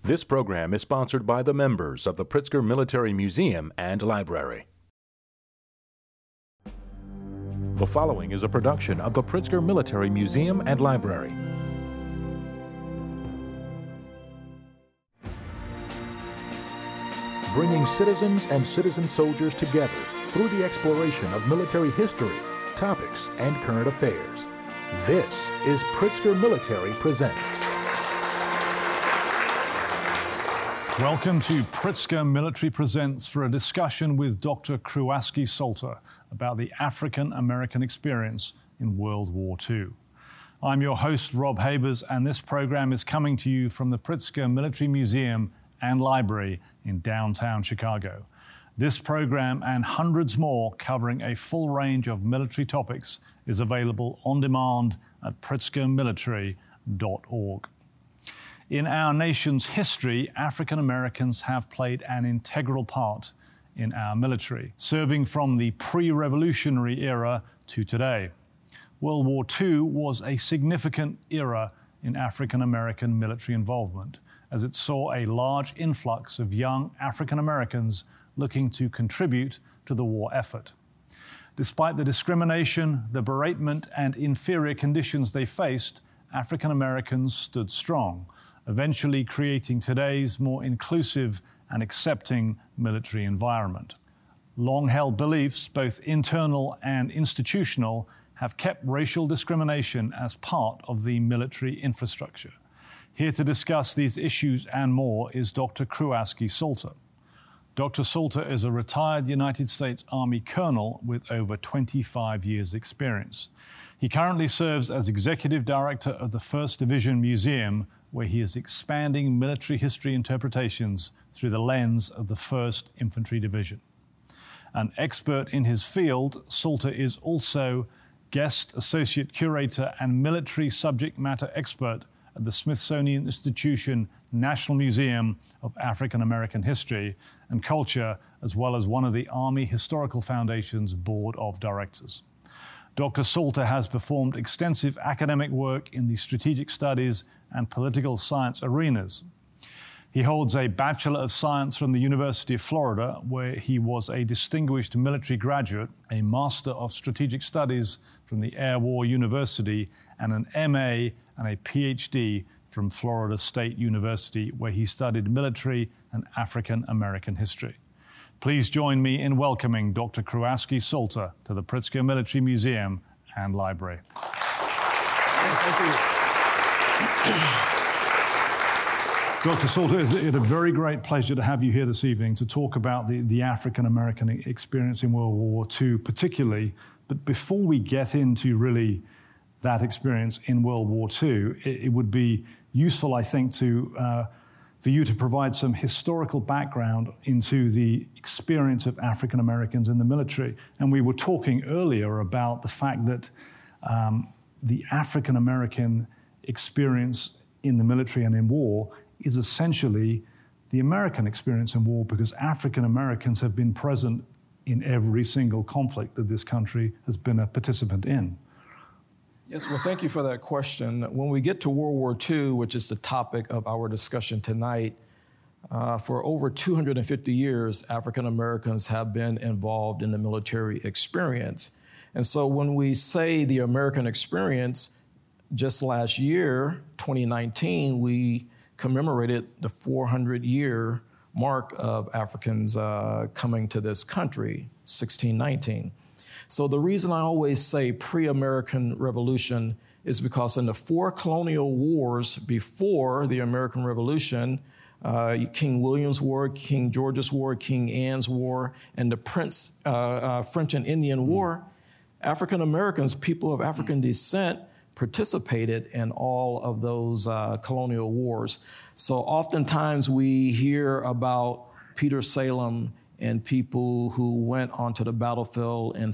This program is sponsored by the members of the Pritzker Military Museum and Library. The following is a production of the Pritzker Military Museum and Library. Bringing citizens and citizen soldiers together through the exploration of military history, topics, and current affairs. This is Pritzker Military Presents. Welcome to Pritzker Military Presents for a discussion with Dr. Kruaski Salter about the African-American experience in World War II. I'm your host, Rob Havers, and this program is coming to you from the Pritzker Military Museum and Library in downtown Chicago. This program and hundreds more covering a full range of military topics is available on demand at pritzkermilitary.org. In our nation's history, African Americans have played an integral part in our military, serving from the pre-revolutionary era to today. World War II was a significant era in African American military involvement, as it saw a large influx of young African Americans looking to contribute to the war effort. Despite the discrimination, the beratement, and inferior conditions they faced, African Americans stood strong, eventually creating today's more inclusive and accepting military environment. Long-held beliefs, both internal and institutional, have kept racial discrimination as part of the military infrastructure. Here to discuss these issues and more is Dr. Kruaski Salter. Dr. Salter is a retired United States Army colonel with over 25 years' experience. He currently serves as Executive Director of the 1st Division Museum, where he is expanding military history interpretations through the lens of the 1st Infantry Division. An expert in his field, Salter is also guest associate curator and military subject matter expert at the Smithsonian Institution National Museum of African American History and Culture, as well as one of the Army Historical Foundation's Board of Directors. Dr. Salter has performed extensive academic work in the strategic studies and political science arenas. He holds a Bachelor of Science from the University of Florida, where he was a distinguished military graduate, a Master of Strategic Studies from the Air War University, and an MA and a PhD from Florida State University, where he studied military and African American history. Please join me in welcoming Dr. Kruaski Salter to the Pritzker Military Museum and Library. Thank you. Dr. Salter, it's a very great pleasure to have you here this evening to talk about the African American experience in World War II particularly. But before we get into really that experience in World War II, it would be useful, I think, for you to provide some historical background into the experience of African Americans in the military. And we were talking earlier about the fact that the African American experience in the military and in war is essentially the American experience in war, because African Americans have been present in every single conflict that this country has been a participant in. Yes, well, thank you for that question. When we get to World War II, which is the topic of our discussion tonight, for over 250 years, African Americans have been involved in the military experience. And so when we say the American experience, just last year, 2019, we commemorated the 400-year mark of Africans coming to this country, 1619. So the reason I always say pre-American Revolution is because in the 4 colonial wars before the American Revolution, King William's War, King George's War, King Anne's War, and the French and Indian War, African Americans, people of African descent, participated in all of those colonial wars. So oftentimes we hear about Peter Salem and people who went onto the battlefield in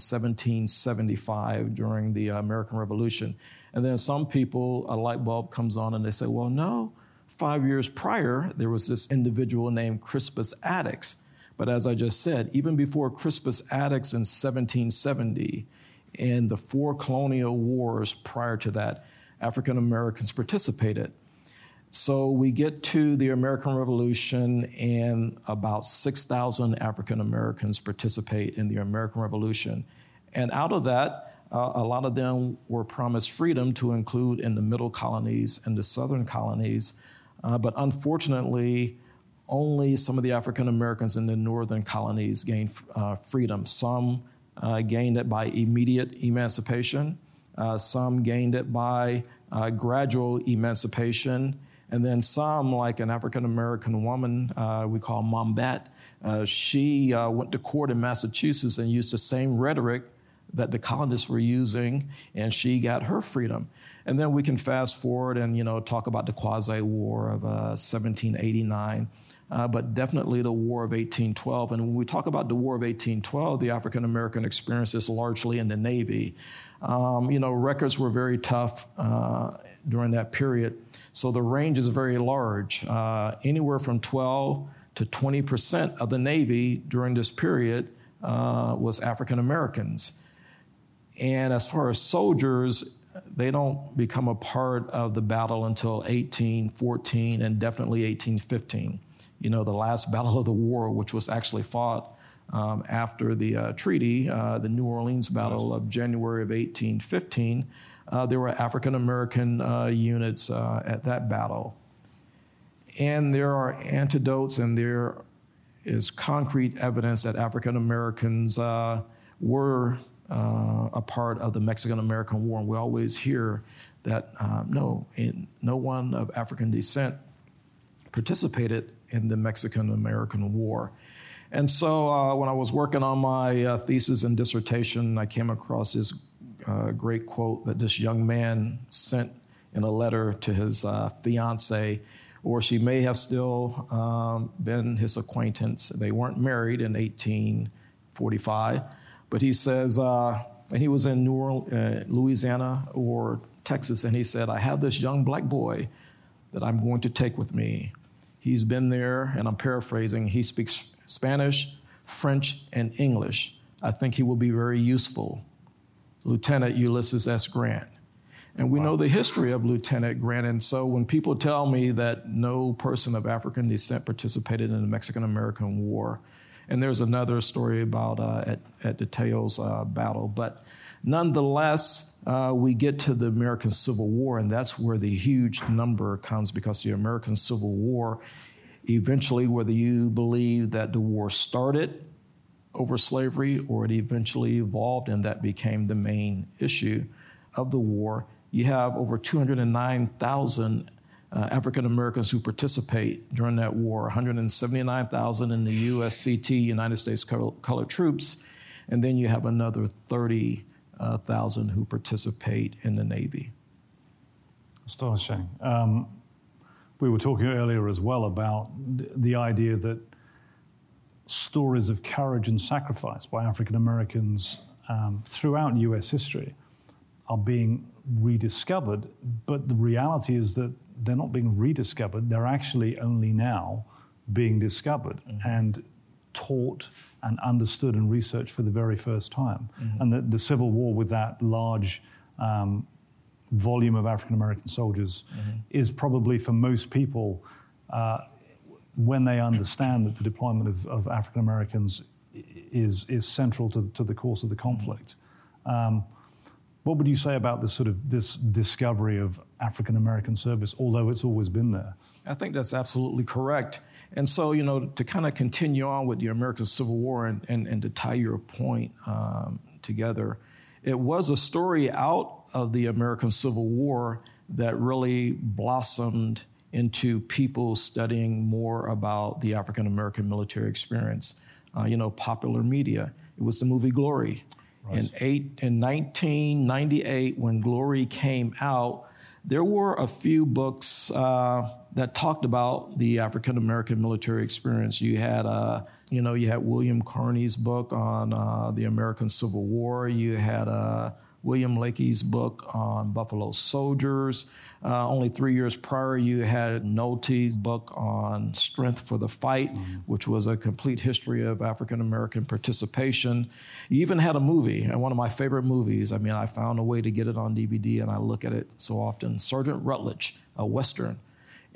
1775 during the American Revolution. And then some people, a light bulb comes on and they say, well, no, 5 years prior, there was this individual named Crispus Attucks. But as I just said, even before Crispus Attucks in 1770, in the 4 colonial wars prior to that, African Americans participated. So we get to the American Revolution, and about 6,000 African Americans participate in the American Revolution. And out of that, a lot of them were promised freedom to include in the middle colonies and the southern colonies. But unfortunately, only some of the African Americans in the northern colonies gained freedom. Some gained it by immediate emancipation. Some gained it by gradual emancipation. And then some, like an African American woman we call Mom Bet, she went to court in Massachusetts and used the same rhetoric that the colonists were using, and she got her freedom. And then we can fast forward and, talk about the Quasi-War of 1789, but definitely the War of 1812. And when we talk about the War of 1812, the African American experience is largely in the Navy. Records were very tough during that period. So the range is very large. Anywhere from 12 to 20% of the Navy during this period was African Americans. And as far as soldiers, they don't become a part of the battle until 1814 and definitely 1815. The last battle of the war, which was actually fought after the treaty, the New Orleans Battle of January of 1815, there were African American units at that battle. And there are antidotes, and there is concrete evidence that African Americans were a part of the Mexican-American War. And we always hear that no one of African descent participated in the Mexican-American War. And so when I was working on my thesis and dissertation, I came across this great quote that this young man sent in a letter to his fiancée, or she may have still been his acquaintance. They weren't married in 1845, but he says, and he was in Louisiana or Texas, and he said, I have this young black boy that I'm going to take with me. He's been there, and I'm paraphrasing, he speaks Spanish, French, and English. I think he will be very useful. Lieutenant Ulysses S. Grant. And we know the history of Lieutenant Grant. And so when people tell me that no person of African descent participated in the Mexican-American War, and there's another story about at the Teos battle, but nonetheless, we get to the American Civil War, and that's where the huge number comes, because the American Civil War, eventually, whether you believe that the war started over slavery or it eventually evolved and that became the main issue of the war, you have over 209,000 African Americans who participate during that war, 179,000 in the USCT, United States Colored Troops, and then you have another 30,000 who participate in the Navy. Astonishing. We were talking earlier as well about the idea that stories of courage and sacrifice by African Americans throughout U.S. history are being rediscovered, but the reality is that they're not being rediscovered, they're actually only now being discovered and taught and understood and researched for the very first time. And the Civil War, with that large volume of African American soldiers, is probably for most people, when they understand that the deployment of African Americans is central to the course of the conflict. What would you say about this discovery of African American service, although it's always been there? I think that's absolutely correct. And so, to kind of continue on with the American Civil War and to tie your point together, it was a story out of the American Civil War that really blossomed into people studying more about the African American military experience. Popular media. It was the movie Glory. Right. In 1998, when Glory came out, there were a few books that talked about the African American military experience. You had William Carney's book on the American Civil War. You had William Lakey's book on Buffalo Soldiers. Only 3 years prior, you had Nolte's book on Strength for the Fight, which was a complete history of African American participation. You even had a movie, and one of my favorite movies. I mean, I found a way to get it on DVD, and I look at it so often. Sergeant Rutledge, a Western.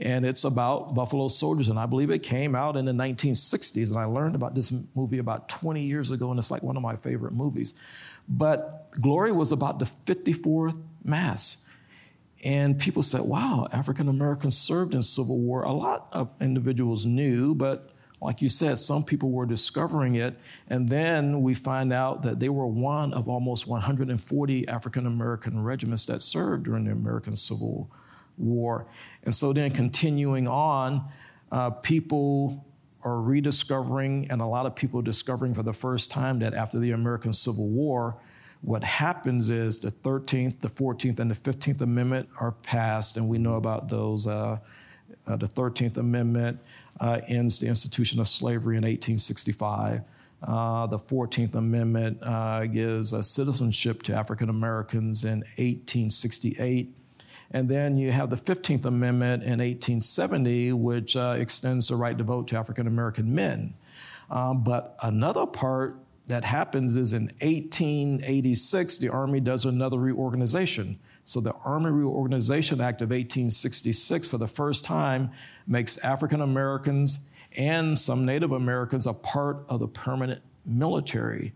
And it's about Buffalo Soldiers, and I believe it came out in the 1960s, and I learned about this movie about 20 years ago, and it's like one of my favorite movies. But Glory was about the 54th Mass. And people said, wow, African Americans served in Civil War. A lot of individuals knew, but like you said, some people were discovering it. And then we find out that they were one of almost 140 African American regiments that served during the American Civil War. And so then continuing on, people are rediscovering, and a lot of people discovering for the first time that after the American Civil War, what happens is the 13th, the 14th, and the 15th Amendment are passed, and we know about those. The 13th Amendment ends the institution of slavery in 1865. The 14th Amendment gives citizenship to African Americans in 1868. And then you have the 15th Amendment in 1870, which extends the right to vote to African American men. But another part that happens is in 1886, the Army does another reorganization. So the Army Reorganization Act of 1866, for the first time, makes African Americans and some Native Americans a part of the permanent military.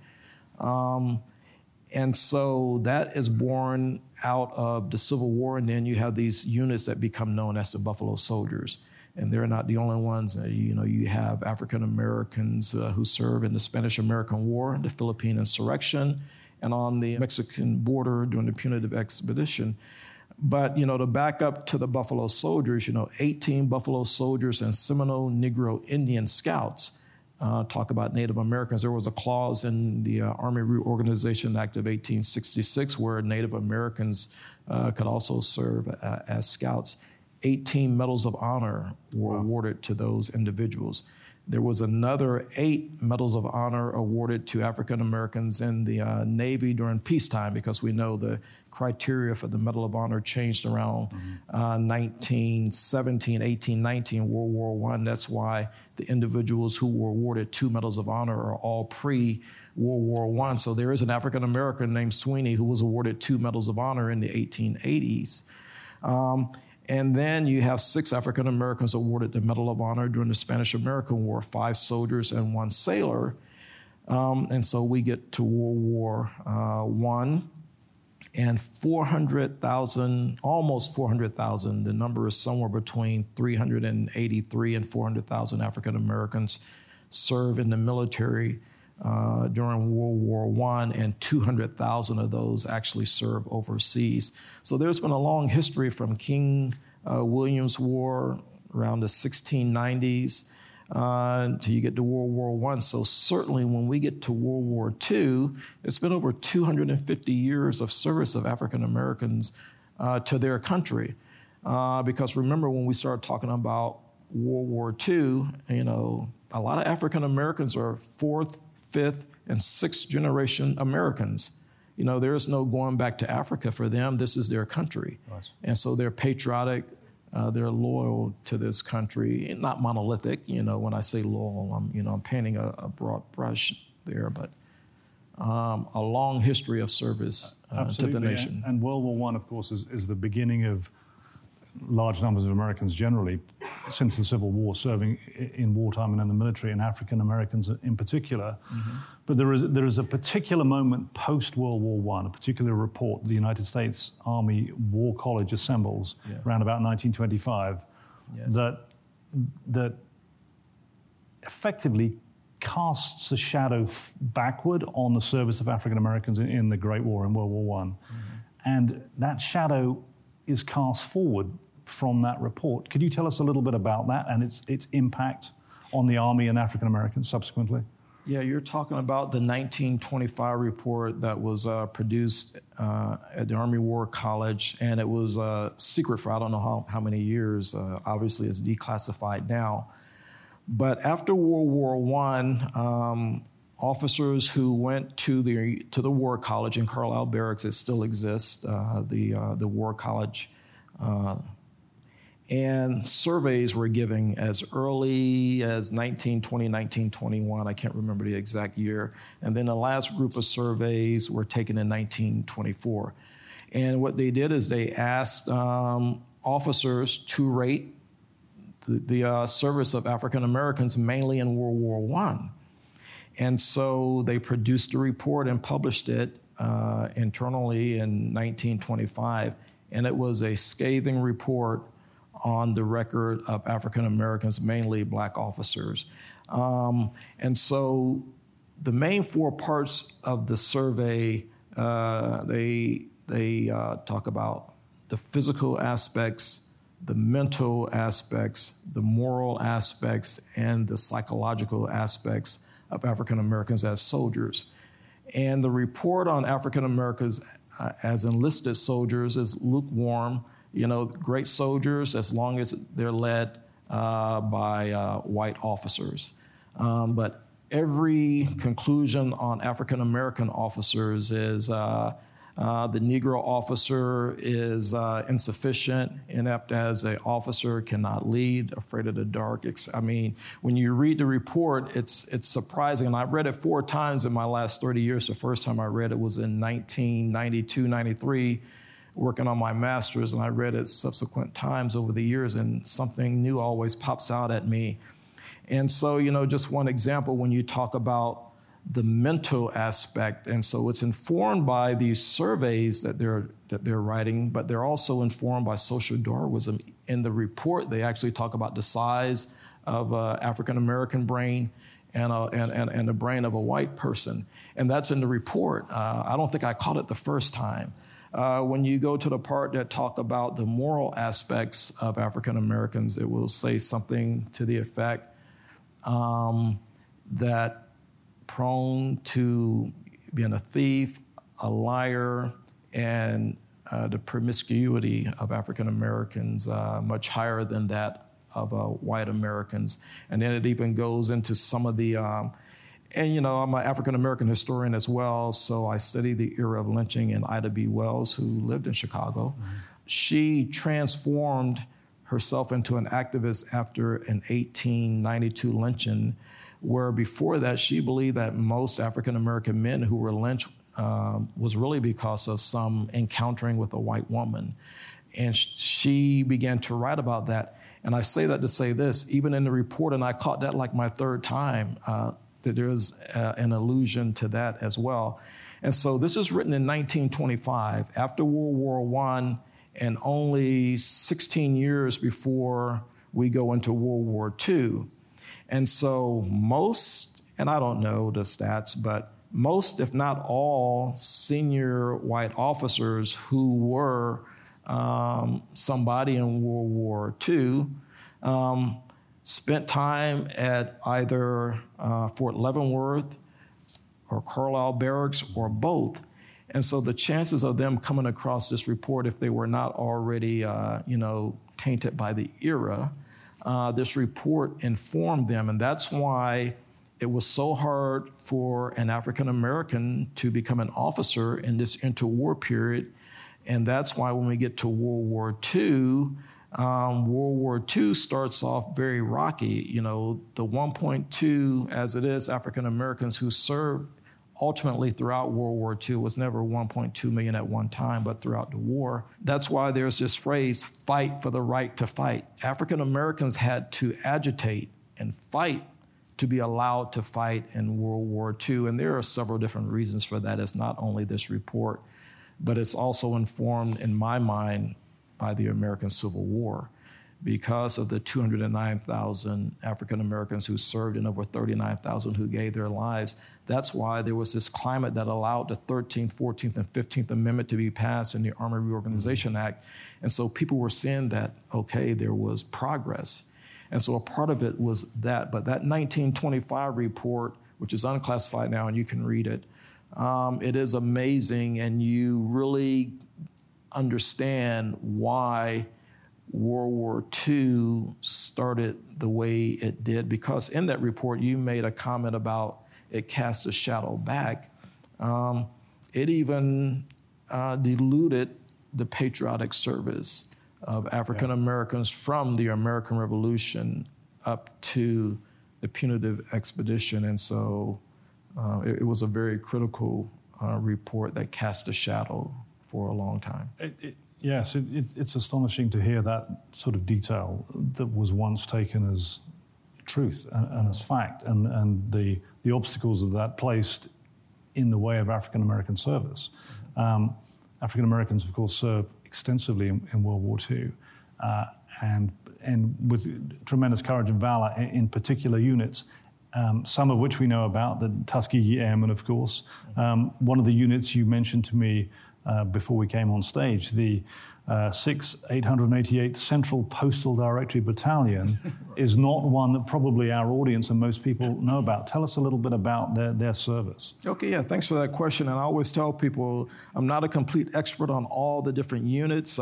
And so that is born out of the Civil War, and then you have these units that become known as the Buffalo Soldiers. And they're not the only ones. You have African Americans who serve in the Spanish-American War, the Philippine Insurrection, and on the Mexican border during the Punitive Expedition. But, to back up to the Buffalo Soldiers, 18 Buffalo Soldiers and Seminole Negro Indian Scouts talk about Native Americans. There was a clause in the Army Reorganization Act of 1866 where Native Americans could also serve as scouts. 18 Medals of Honor were awarded to those individuals. There was another 8 Medals of Honor awarded to African Americans in the Navy during peacetime, because we know the criteria for the Medal of Honor changed around 1917, 1819, World War I. That's why the individuals who were awarded 2 Medals of Honor are all pre-World War I. So there is an African American named Sweeney who was awarded 2 Medals of Honor in the 1880s. And then you have 6 African Americans awarded the Medal of Honor during the Spanish-American War, 5 soldiers and 1 sailor. And so we get to World War I, and 400,000, almost 400,000, the number is somewhere between 383 and 400,000 African Americans serve in the military during World War I, and 200,000 of those actually serve overseas. So there's been a long history from King William's War around the 1690s until you get to World War I. So certainly when we get to World War II, it's been over 250 years of service of African Americans to their country. Because remember, when we started talking about World War II, a lot of African Americans are 4th, 5th, and 6th generation Americans. There is no going back to Africa for them. This is their country. Right. And so they're patriotic, they're loyal to this country, not monolithic. When I say loyal, I'm painting a broad brush there, but a long history of service to the nation. And World War I, of course, is the beginning of large numbers of Americans generally, since the Civil War, serving in wartime and in the military, and African Americans in particular. Mm-hmm. But there is a particular moment post-World War I, a particular report the United States Army War College assembles around about 1925, that effectively casts a shadow backward on the service of African Americans in the Great War in World War I. Mm-hmm. And that shadow is cast forward from that report. Could you tell us a little bit about that and its impact on the Army and African Americans subsequently? Yeah, you're talking about the 1925 report that was produced at the Army War College, and it was secret for I don't know how many years. Obviously, it's declassified now. But after World War I, officers who went to the War College in Carlisle Barracks, it still exists, the War College, and surveys were given as early as 1920, 1921. I can't remember the exact year. And then the last group of surveys were taken in 1924. And what they did is they asked officers to rate the service of African Americans, mainly in World War I. And so they produced a report and published it internally in 1925. And it was a scathing report on the record of African Americans, mainly black officers. And so the main four parts of the survey, they talk about the physical aspects, the mental aspects, the moral aspects, and the psychological aspects of African Americans as soldiers. And the report on African Americans as enlisted soldiers is lukewarm. You know, great soldiers as long as they're led by white officers. But every conclusion on African American officers is the Negro officer is insufficient, inept as an officer, cannot lead, afraid of the dark. I mean, when you read the report, it's surprising. And I've read it 4 times in my last 30 years. The first time I read it was in 1992, 93, working on my master's, and I read it subsequent times over the years, and something new always pops out at me. And so, you know, just one example, when you talk about the mental aspect, and so it's informed by these surveys that they're writing, but they're also informed by social Darwinism. In the report, they actually talk about the size of African American brain and the brain of a white person, and that's in the report. I don't think I caught it the first time. When you go to the part that talk about the moral aspects of African Americans, it will say something to the effect that prone to being a thief, a liar, and the promiscuity of African Americans much higher than that of white Americans. And then it even goes into some of the, and you know, I'm an African American historian as well, so I study the era of lynching, and Ida B. Wells, who lived in Chicago, she transformed herself into an activist after an 1892 lynching, where before that she believed that most African American men who were lynched was really because of some encountering with a white woman. And she began to write about that. And I say that to say this, even in the report, and I caught that like my 3rd time, that there's an allusion to that as well. And so this is written in 1925, after World War I, and only 16 years before we go into World War II. And so most, and I don't know the stats, but most, if not all, senior white officers who were somebody in World War II spent time at either Fort Leavenworth or Carlisle Barracks or both. And so the chances of them coming across this report, if they were not already, tainted by the era, this report informed them. And that's why it was so hard for an African American to become an officer in this interwar period. And that's why when we get to World War II, World War II starts off very rocky. You know, the 1.2, as it is, African Americans who served ultimately throughout World War II was never 1.2 million at one time, but throughout the war. That's why there's this phrase, fight for the right to fight. African Americans had to agitate and fight to be allowed to fight in World War II. And there are several different reasons for that. It's not only this report, but it's also informed, in my mind, by the American Civil War. Because of the 209,000 African Americans who served and over 39,000 who gave their lives, that's why there was this climate that allowed the 13th, 14th, and 15th Amendment to be passed in the Army Reorganization Act. And so people were seeing that, okay, there was progress. And so a part of it was that. But that 1925 report, which is unclassified now and you can read it, it is amazing, and you really understand why World War II started the way it did, because in that report you made a comment about it cast a shadow back. It even diluted the patriotic service of African Americans from the American Revolution up to the punitive expedition. And so it was a very critical report that cast a shadow for a long time. Yes, it's astonishing to hear that sort of detail that was once taken as truth and as fact, and the obstacles that placed in the way of African American service. African Americans, of course, served extensively in World War II, and with tremendous courage and valor in particular units. Some of which we know about, the Tuskegee Airmen, of course. One of the units you mentioned to me before we came on stage, the 888th Central Postal Directory Battalion, is not one that probably our audience and most people know about. Tell us a little bit about their service. Okay, yeah, thanks for that question. And I always tell people I'm not a complete expert on all the different units.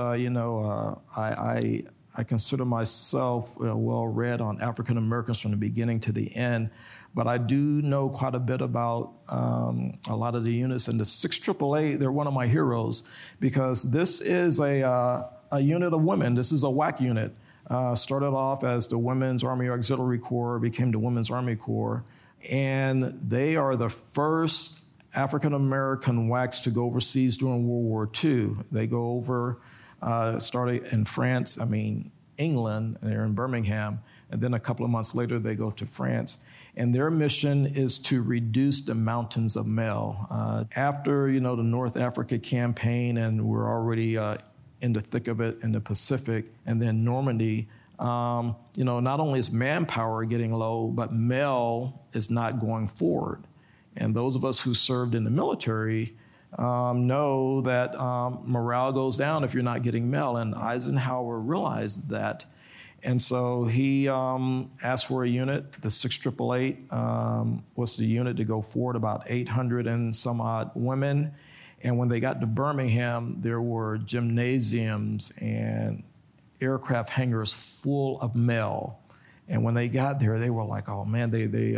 I consider myself well-read on African Americans from the beginning to the end, but I do know quite a bit about a lot of the units. And the 6AAA, they're one of my heroes because this is a unit of women. This is a WAC unit. Started off as the Women's Army Auxiliary Corps, became the Women's Army Corps, and they are the first African American WACs to go overseas during World War II. They go over. Started in France, England, and they're in Birmingham. And then a couple of months later, they go to France. And their mission is to reduce the mountains of Mel. After, the North Africa campaign, and we're already in the thick of it in the Pacific, and then Normandy, not only is manpower getting low, but Mel is not going forward. And those of us who served in the military know that morale goes down if you're not getting Mel, and Eisenhower realized that. And so he asked for a unit. The 6AAA was the unit to go forward, about 800 and some odd women. And when they got to Birmingham, there were gymnasiums and aircraft hangars full of Mel. And when they got there, they were like, oh man,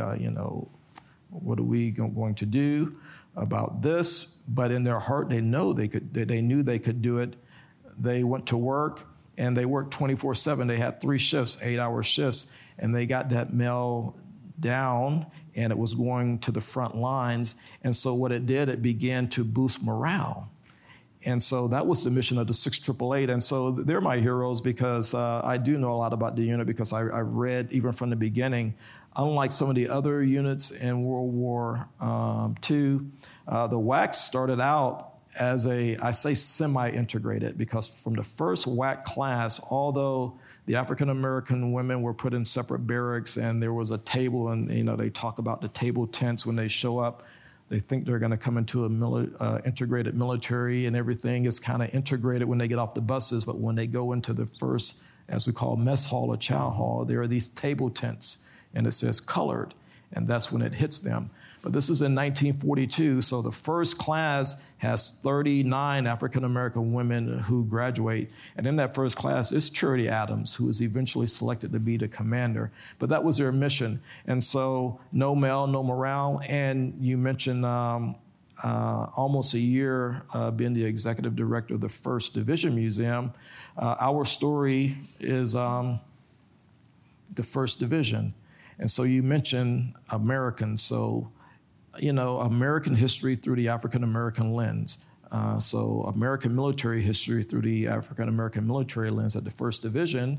what are we going to do about this? But in their heart, they knew they could do it. They went to work, and they worked 24/7. They had 3 shifts, 8-hour shifts, and they got that Mel down, and it was going to the front lines. And so what it did, it began to boost morale. And so that was the mission of the 6AAA. And so they're my heroes because I do know a lot about the unit because I read even from the beginning. Unlike some of the other units in World War II, the WAC started out as I say semi-integrated, because from the first WAC class, although the African-American women were put in separate barracks and there was a table, and they talk about the table tents when they show up. They think they're going to come into a integrated military, and everything is kind of integrated when they get off the buses. But when they go into the first, as we call mess hall or chow hall, there are these table tents, and it says colored, and that's when it hits them. But this is in 1942, so the first class has 39 African-American women who graduate. And in that first class is Charity Adams, who was eventually selected to be the commander. But that was their mission. And so no Mel, no morale. And you mentioned almost a year being the executive director of the 1st Division Museum. Our story is the 1st Division. And so you mentioned Americans. So American history through the African-American lens. So American military history through the African-American military lens at the 1st Division.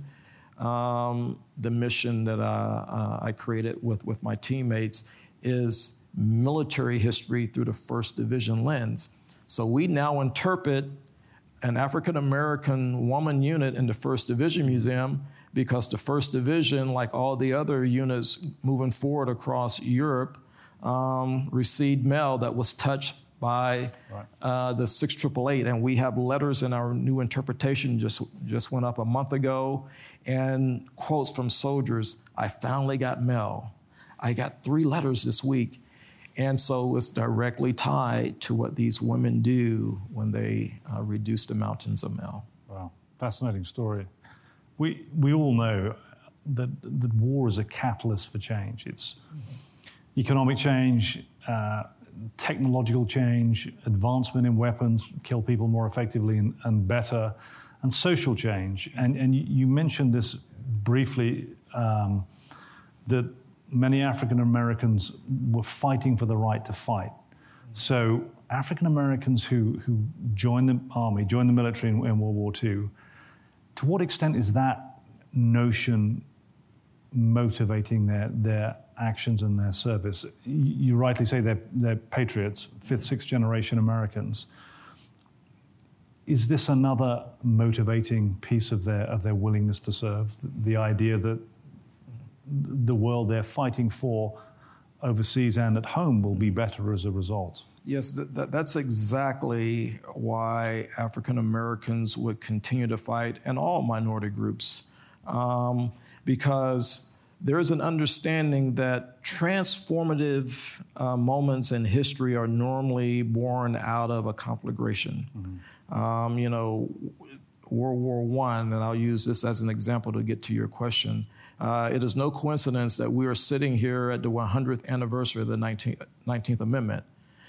The mission that I created with my teammates is military history through the 1st Division lens. So we now interpret an African-American woman unit in the 1st Division Museum because the 1st Division, like all the other units moving forward across Europe, received Mel that was touched by the 6AAA. And we have letters in our new interpretation, just went up a month ago, and quotes from soldiers. I finally got Mel. I got 3 letters this week. And so it's directly tied to what these women do when they reduce the mountains of Mel. Wow, fascinating story. We all know that war is a catalyst for change. It's economic change, technological change, advancement in weapons, kill people more effectively and better, and social change. And you mentioned this briefly, that many African Americans were fighting for the right to fight. So African Americans who joined the army, joined the military in World War II, to what extent is that notion motivating their actions and their service? You rightly say they're patriots, fifth, sixth generation Americans. Is this another motivating piece of their willingness to serve? The idea that the world they're fighting for overseas and at home will be better as a result? Yes, that's exactly why African Americans would continue to fight, and all minority groups, because there is an understanding that transformative moments in history are normally born out of a conflagration. World War I, and I'll use this as an example to get to your question. It is no coincidence that we are sitting here at the 100th anniversary of the 19th Amendment.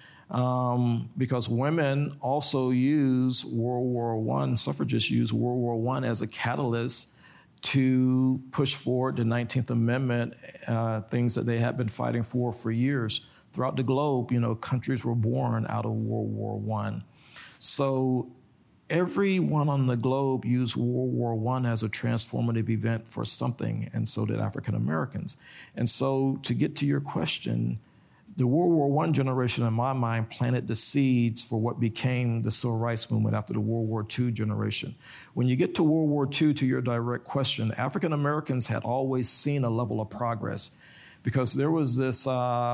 Because women also use World War I, suffragists use World War I as a catalyst to push forward the 19th Amendment, things that they had been fighting for years. Throughout the globe, countries were born out of World War I. So everyone on the globe used World War I as a transformative event for something, and so did African Americans. And so to get to your question, the World War I generation, in my mind, planted the seeds for what became the Civil Rights Movement after the World War II generation. When you get to World War II, to your direct question, African Americans had always seen a level of progress because there was this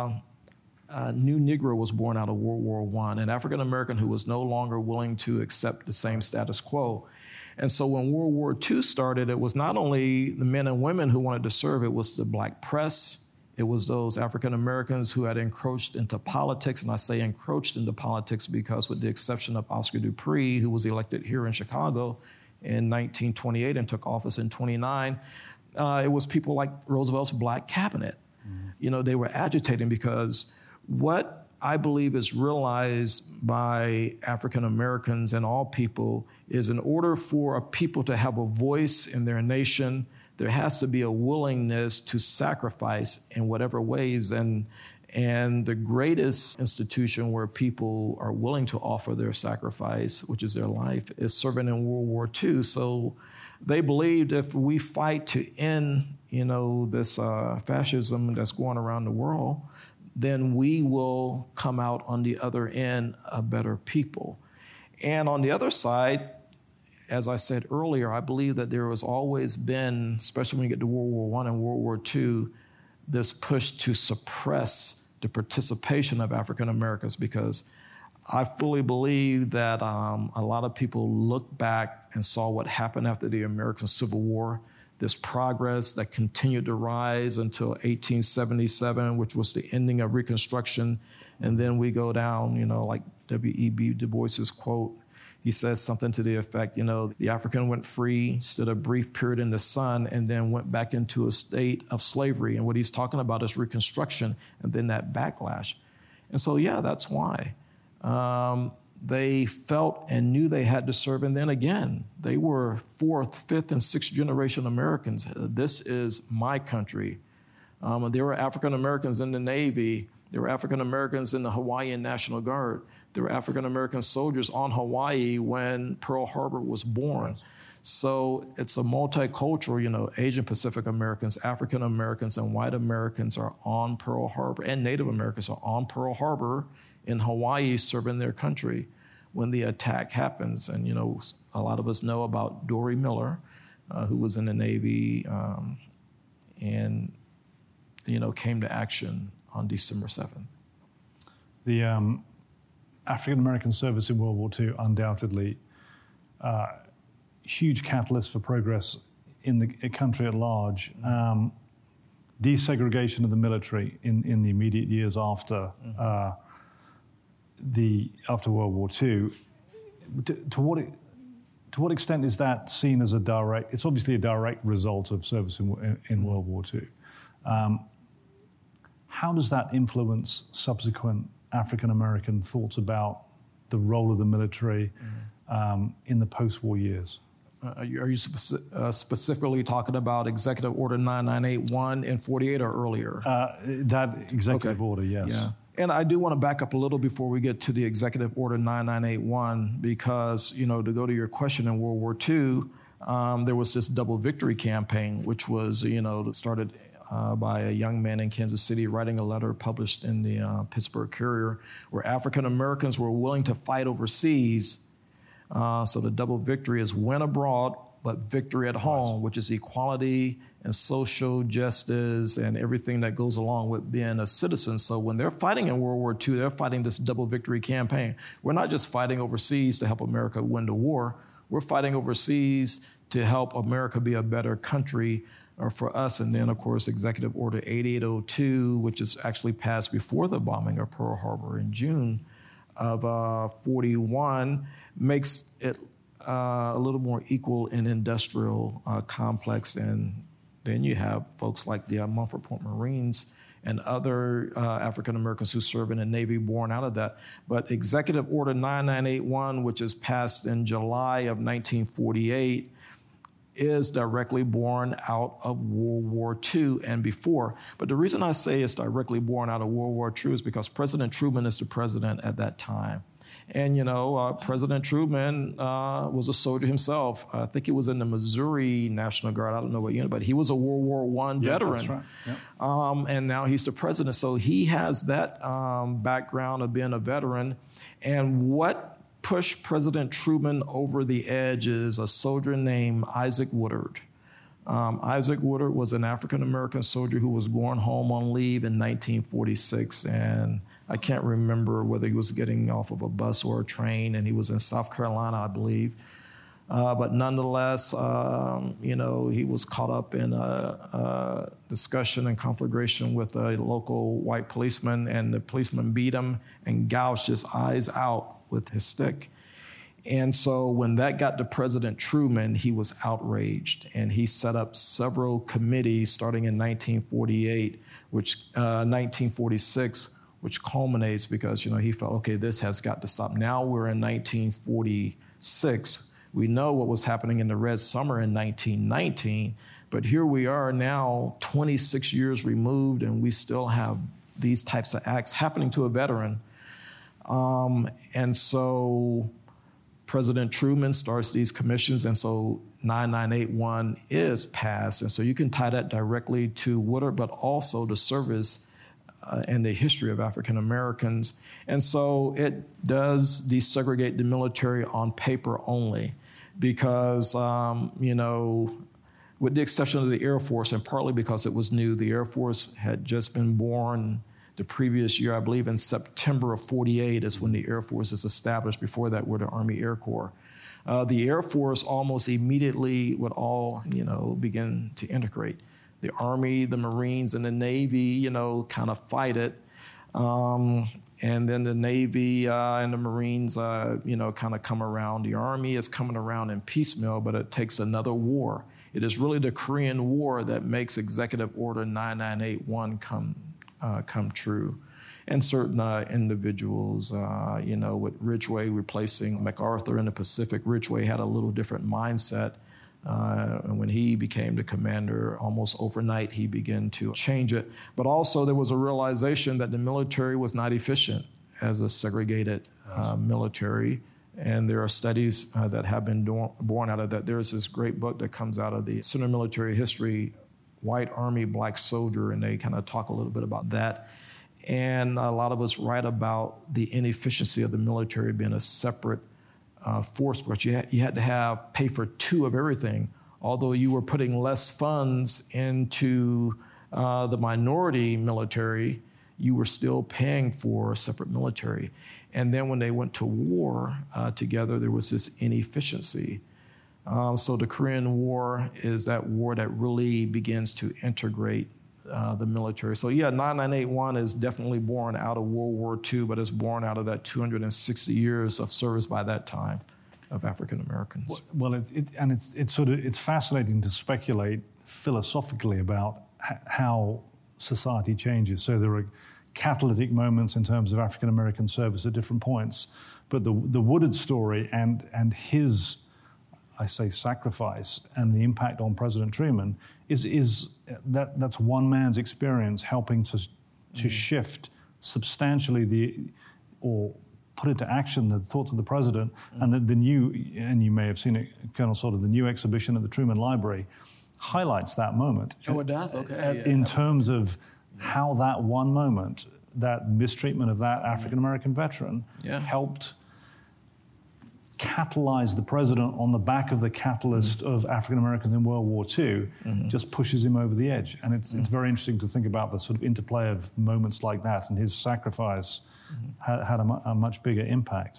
new Negro was born out of World War I, an African American who was no longer willing to accept the same status quo. And so when World War II started, it was not only the men and women who wanted to serve, it was the black press. It was those African Americans who had encroached into politics, and I say encroached into politics because with the exception of Oscar Dupree, who was elected here in Chicago in 1928 and took office in 29, it was people like Roosevelt's black cabinet. They were agitating because what I believe is realized by African Americans and all people is in order for a people to have a voice in their nation, there has to be a willingness to sacrifice in whatever ways. And the greatest institution where people are willing to offer their sacrifice, which is their life, is serving in World War II. So they believed if we fight to end, this fascism that's going around the world, then we will come out on the other end a better people. And on the other side, as I said earlier, I believe that there has always been, especially when you get to World War I and World War II, this push to suppress the participation of African Americans, because I fully believe that a lot of people look back and saw what happened after the American Civil War, this progress that continued to rise until 1877, which was the ending of Reconstruction. And then we go down, like W.E.B. Du Bois's quote. He says something to the effect, the African went free, stood a brief period in the sun, and then went back into a state of slavery. And what he's talking about is Reconstruction and then that backlash. And so, yeah, that's why. They felt and knew they had to serve. And then again, they were fourth, fifth, and sixth generation Americans. This is my country. There were African Americans in the Navy. There were African Americans in the Hawaiian National Guard. There were African American soldiers on Hawaii when Pearl Harbor was born. So it's a multicultural, Asian Pacific Americans, African Americans, and white Americans are on Pearl Harbor, and Native Americans are on Pearl Harbor in Hawaii serving their country when the attack happens. And, a lot of us know about Dory Miller, who was in the Navy and, came to action on December 7th. The African-American service in World War II, undoubtedly, huge catalyst for progress in the country at large. Desegregation of the military in the immediate years after after World War II. To what extent is that seen as a direct? It's obviously a direct result of service in World War II. How does that influence subsequent African-American thoughts about the role of the military in the post-war years? Are you specifically talking about Executive Order 9981 in 48 or earlier? That executive order, yes. Yeah. And I do want to back up a little before we get to the Executive Order 9981, because, to go to your question, in World War II, there was this Double Victory campaign, which was, started by a young man in Kansas City writing a letter published in the Pittsburgh Courier, where African Americans were willing to fight overseas. So the double victory is win abroad, but victory at home, which is equality and social justice and everything that goes along with being a citizen. So when they're fighting in World War II, they're fighting this double victory campaign. We're not just fighting overseas to help America win the war. We're fighting overseas to help America be a better country for us. And then, of course, Executive Order 8802, which is actually passed before the bombing of Pearl Harbor in June of 41, makes it a little more equal in industrial complex. And then you have folks like the Mumford Point Marines and other African Americans who serve in the Navy born out of that. But Executive Order 9981, which is passed in July of 1948, is directly born out of World War II and before. But the reason I say it's directly born out of World War II is because President Truman is the president at that time. And, President Truman was a soldier himself. I think he was in the Missouri National Guard. I don't know what unit, but he was a World War I veteran. That's right. Yep. And now he's the president. So he has that background of being a veteran. And what pushed President Truman over the edge is a soldier named Isaac Woodard. Isaac Woodard was an African-American soldier who was going home on leave in 1946, and I can't remember whether he was getting off of a bus or a train, and he was in South Carolina, I believe. But nonetheless, he was caught up in a discussion and conflagration with a local white policeman, and the policeman beat him and gouged his eyes out with his stick. And so when that got to President Truman, he was outraged, and he set up several committees starting in 1946, which culminates because, he felt, okay, this has got to stop. Now we're in 1946. We know what was happening in the Red Summer in 1919, but here we are now 26 years removed, and we still have these types of acts happening to a veteran. And so President Truman starts these commissions, and so 9981 is passed. And so you can tie that directly to Woodard, but also the service and the history of African Americans. And so it does desegregate the military on paper only because, with the exception of the Air Force, and partly because it was new, the Air Force had just been born the previous year, I believe in September of 48 is when the Air Force is established. Before that, we're the Army Air Corps. The Air Force almost immediately would all, begin to integrate. The Army, the Marines, and the Navy, kind of fight it. And then the Navy and the Marines, kind of come around. The Army is coming around in piecemeal, but it takes another war. It is really the Korean War that makes Executive Order 9981 come true. And certain individuals, with Ridgway replacing MacArthur in the Pacific, Ridgway had a little different mindset. And when he became the commander, almost overnight, he began to change it. But also there was a realization that the military was not efficient as a segregated military. And there are studies that have been born out of that. There's this great book that comes out of the Center of Military History, White Army, Black Soldier, and they kind of talk a little bit about that. And a lot of us write about the inefficiency of the military being a separate force, but you had to pay for two of everything. Although you were putting less funds into the minority military, you were still paying for a separate military. And then when they went to war together, there was this inefficiency. So the Korean War is that war that really begins to integrate the military. So 9981 is definitely born out of World War II, but it's born out of that 260 years of service by that time of African Americans. Well, it's fascinating to speculate philosophically about how society changes. So there are catalytic moments in terms of African American service at different points, but the Woodard story and his, I say, sacrifice and the impact on President Truman that's one man's experience helping to shift substantially or put into action the thoughts of the president, and the new, and you may have seen it, Colonel Salter, the new exhibition at the Truman Library highlights that moment. Oh, it does? Okay. In terms of how that one moment, that mistreatment of that African-American veteran helped catalyze the president on the back of the catalyst of African-Americans in World War II, just pushes him over the edge. And it's very interesting to think about the sort of interplay of moments like that, and his sacrifice had a much bigger impact.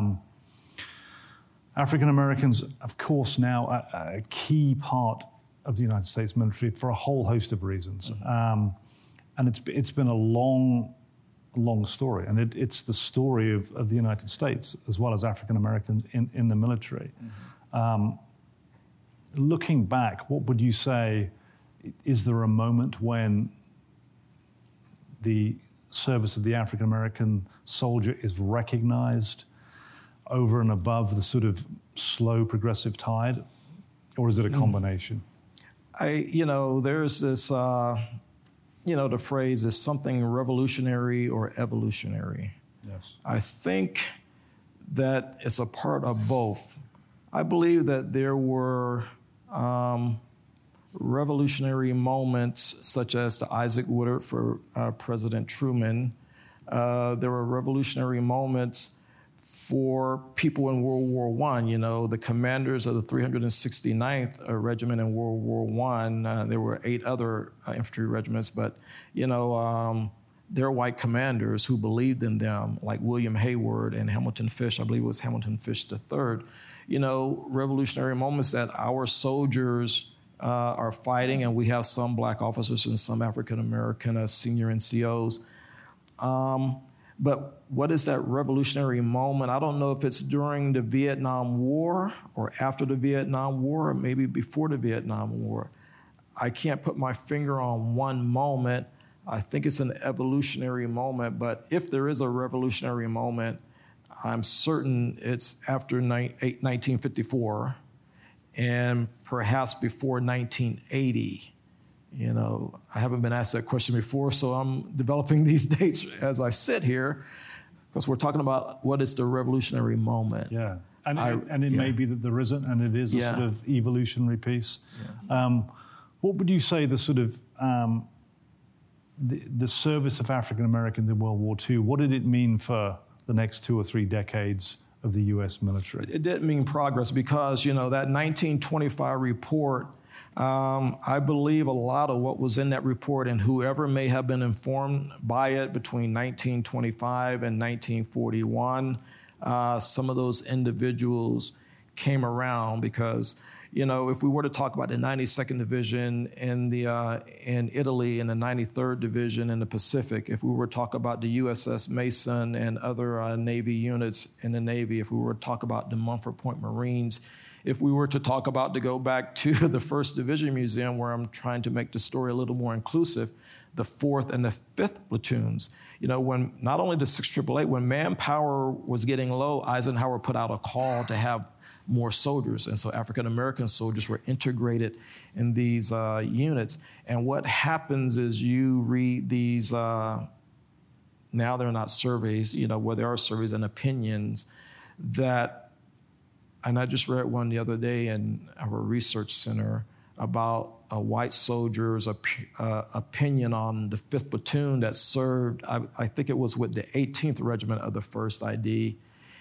African-Americans, of course, now a key part of the United States military for a whole host of reasons. And it's been a long story, and it's the story of the United States as well as African Americans in the military. Looking back, what would you say, is there a moment when the service of the African American soldier is recognized over and above the sort of slow progressive tide, or is it a combination? There's this, the phrase is something revolutionary or evolutionary. Yes. I think that it's a part of both. I believe that there were revolutionary moments, such as the Isaac Woodard for President Truman. There were revolutionary moments for people in World War I. The commanders of the 369th Regiment in World War I, there were 8 other infantry regiments, but, they're white commanders who believed in them, like William Hayward and Hamilton Fish. I believe it was Hamilton Fish III. Revolutionary moments that our soldiers are fighting, and we have some black officers and some African-American senior NCOs. But what is that revolutionary moment? I don't know if it's during the Vietnam War or after the Vietnam War or maybe before the Vietnam War. I can't put my finger on one moment. I think it's an evolutionary moment, but if there is a revolutionary moment, I'm certain it's after 1954 and perhaps before 1980. I haven't been asked that question before, so I'm developing these dates as I sit here, because we're talking about what is the revolutionary moment. Yeah, and it may be that there isn't, and it is a sort of evolutionary piece. Yeah. What would you say the sort of the service of African Americans in World War II, what did it mean for the next 2 or 3 decades of the U.S. military? It did mean progress, because, that 1925 report, I believe a lot of what was in that report, and whoever may have been informed by it between 1925 and 1941, some of those individuals came around, because, if we were to talk about the 92nd Division in Italy and the 93rd Division in the Pacific, if we were to talk about the USS Mason and other Navy units in the Navy, if we were to talk about the Mumford Point Marines, if we were to talk about, to go back to the 1st Division Museum, where I'm trying to make the story a little more inclusive, the 4th and the 5th platoons. When not only the 6th AAA, when manpower was getting low, Eisenhower put out a call to have more soldiers. And so African-American soldiers were integrated in these units. And what happens is you read these, now they're not surveys, where there are surveys and opinions that, and I just read one the other day in our research center about a white soldier's opinion on the 5th platoon that served, I think it was with the 18th Regiment of the 1st ID,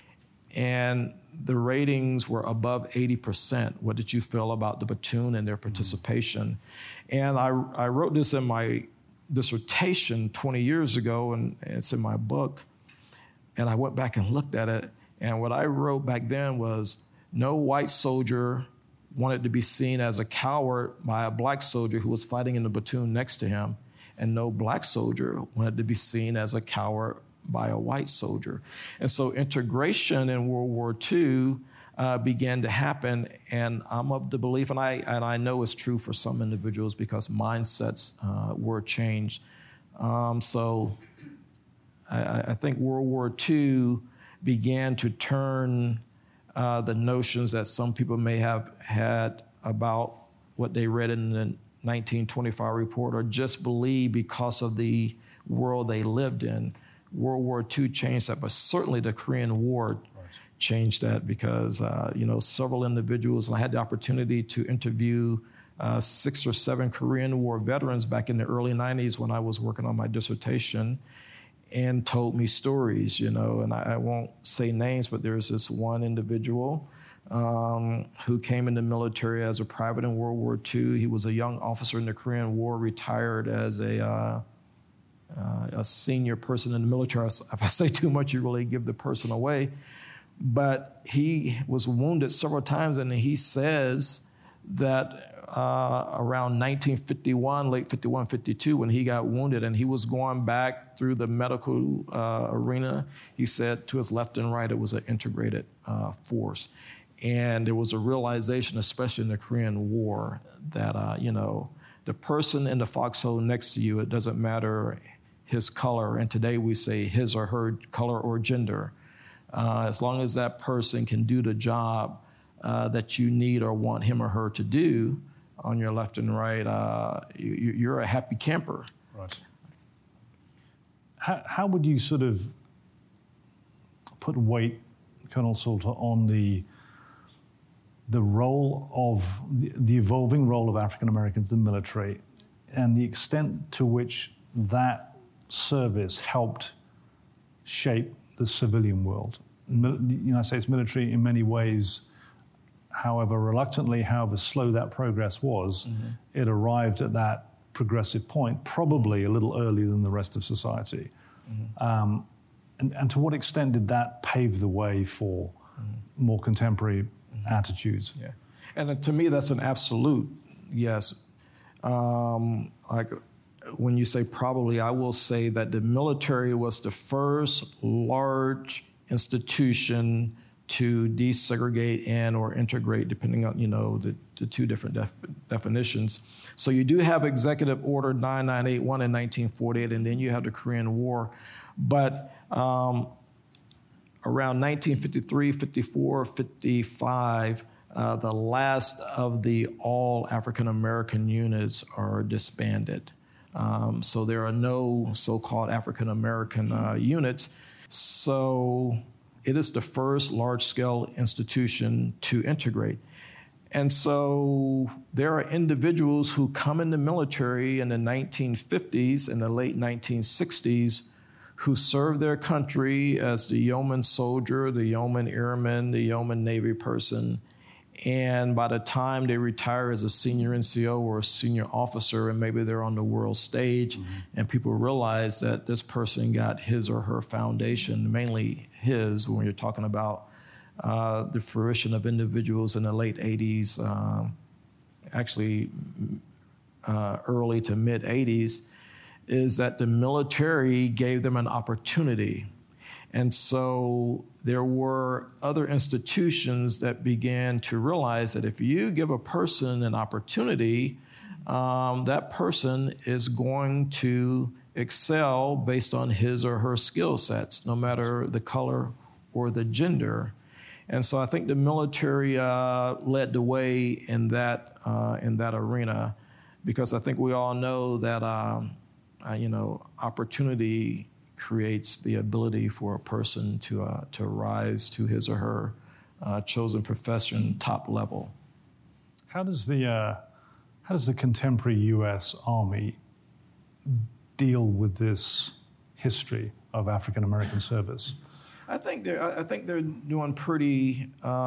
and the ratings were above 80%. What did you feel about the platoon and their participation? And I wrote this in my dissertation 20 years ago, and it's in my book, and I went back and looked at it, and what I wrote back then was, no white soldier wanted to be seen as a coward by a black soldier who was fighting in the platoon next to him, and no black soldier wanted to be seen as a coward by a white soldier. And so integration in World War II began to happen, and I'm of the belief, and I know it's true for some individuals because mindsets were changed. So I think World War II began to turn the notions that some people may have had about what they read in the 1925 report, or just believe because of the world they lived in. World War II changed that, but certainly the Korean War changed that because, several individuals, and I had the opportunity to interview 6 or 7 Korean War veterans back in the early 90s when I was working on my dissertation, and told me stories, and I won't say names, but there's this one individual who came in the military as a private in World War II. He was a young officer in the Korean War, retired as a senior person in the military. If I say too much, you really give the person away. But he was wounded several times, and he says that around 1951, late 51, 52, when he got wounded and he was going back through the medical arena, he said to his left and right, it was an integrated force. And there was a realization, especially in the Korean War, that, the person in the foxhole next to you, it doesn't matter his color, and today we say his or her color or gender, as long as that person can do the job that you need or want him or her to do on your left and right, you're a happy camper. Right. How would you sort of put weight, Colonel Salter, on the role of the evolving role of African Americans in the military and the extent to which that service helped shape the civilian world? The United States military, in many ways, however reluctantly, however slow that progress was, it arrived at that progressive point probably a little earlier than the rest of society. And to what extent did that pave the way for more contemporary attitudes? Yeah, and to me, that's an absolute yes. Like when you say probably, I will say that the military was the first large institution to desegregate and or integrate, depending on, the two different definitions. So you do have Executive Order 9981 in 1948, and then you have the Korean War. But around 1953, 54, 55, the last of the all African-American units are disbanded. So there are no so-called African-American units. So it is the first large-scale institution to integrate. And so there are individuals who come in the military in the 1950s and the late 1960s who serve their country as the yeoman soldier, the yeoman airman, the yeoman Navy person. And by the time they retire as a senior NCO or a senior officer, and maybe they're on the world stage, and people realize that this person got his or her foundation, mainly his, when you're talking about the fruition of individuals in the late 80s, actually early to mid 80s, is that the military gave them an opportunity. And so there were other institutions that began to realize that if you give a person an opportunity, that person is going to excel based on his or her skill sets, no matter the color or the gender. And so I think the military led the way in that arena, because I think we all know that opportunity creates the ability for a person to rise to his or her chosen profession top level. How does the contemporary U.S. Army deal with this history of African American service? I think they're doing pretty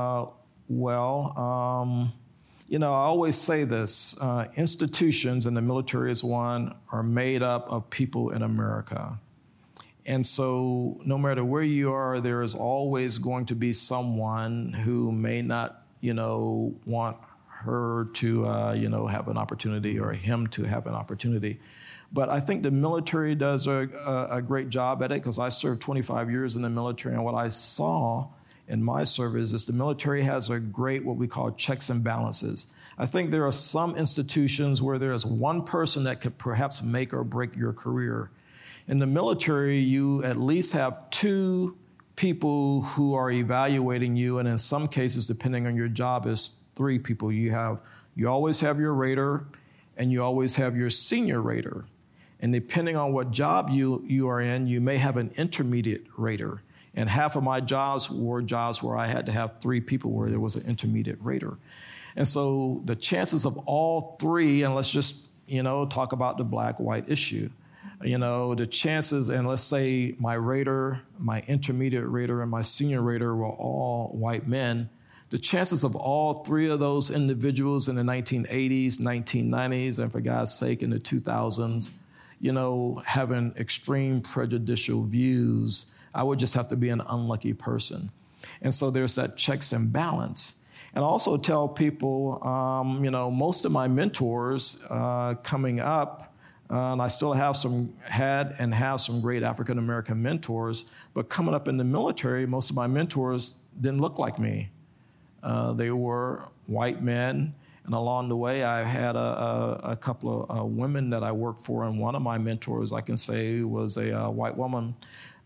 well. I always say this: institutions, and the military is one, are made up of people in America. And so no matter where you are, there is always going to be someone who may not, want her to, have an opportunity, or him to have an opportunity. But I think the military does a great job at it, because I served 25 years in the military, and what I saw in my service is the military has a great, what we call, checks and balances. I think there are some institutions where there is one person that could perhaps make or break your career. In the military, you at least have two people who are evaluating you, and in some cases, depending on your job, is three people. You always have your rater, and you always have your senior rater. And depending on what job you are in, you may have an intermediate rater. And half of my jobs were jobs where I had to have 3 people where there was an intermediate rater. And so the chances of all 3, and let's just, talk about the black-white issue. The chances, and let's say my rater, my intermediate rater, and my senior rater were all white men, the chances of all 3 of those individuals in the 1980s, 1990s, and for God's sake, in the 2000s, having extreme prejudicial views, I would just have to be an unlucky person. And so there's that checks and balance. And I also tell people, most of my mentors coming up, and I still have some great African-American mentors, but coming up in the military, most of my mentors didn't look like me. They were white men, and along the way, I had a couple of women that I worked for, and one of my mentors, I can say, was a white woman.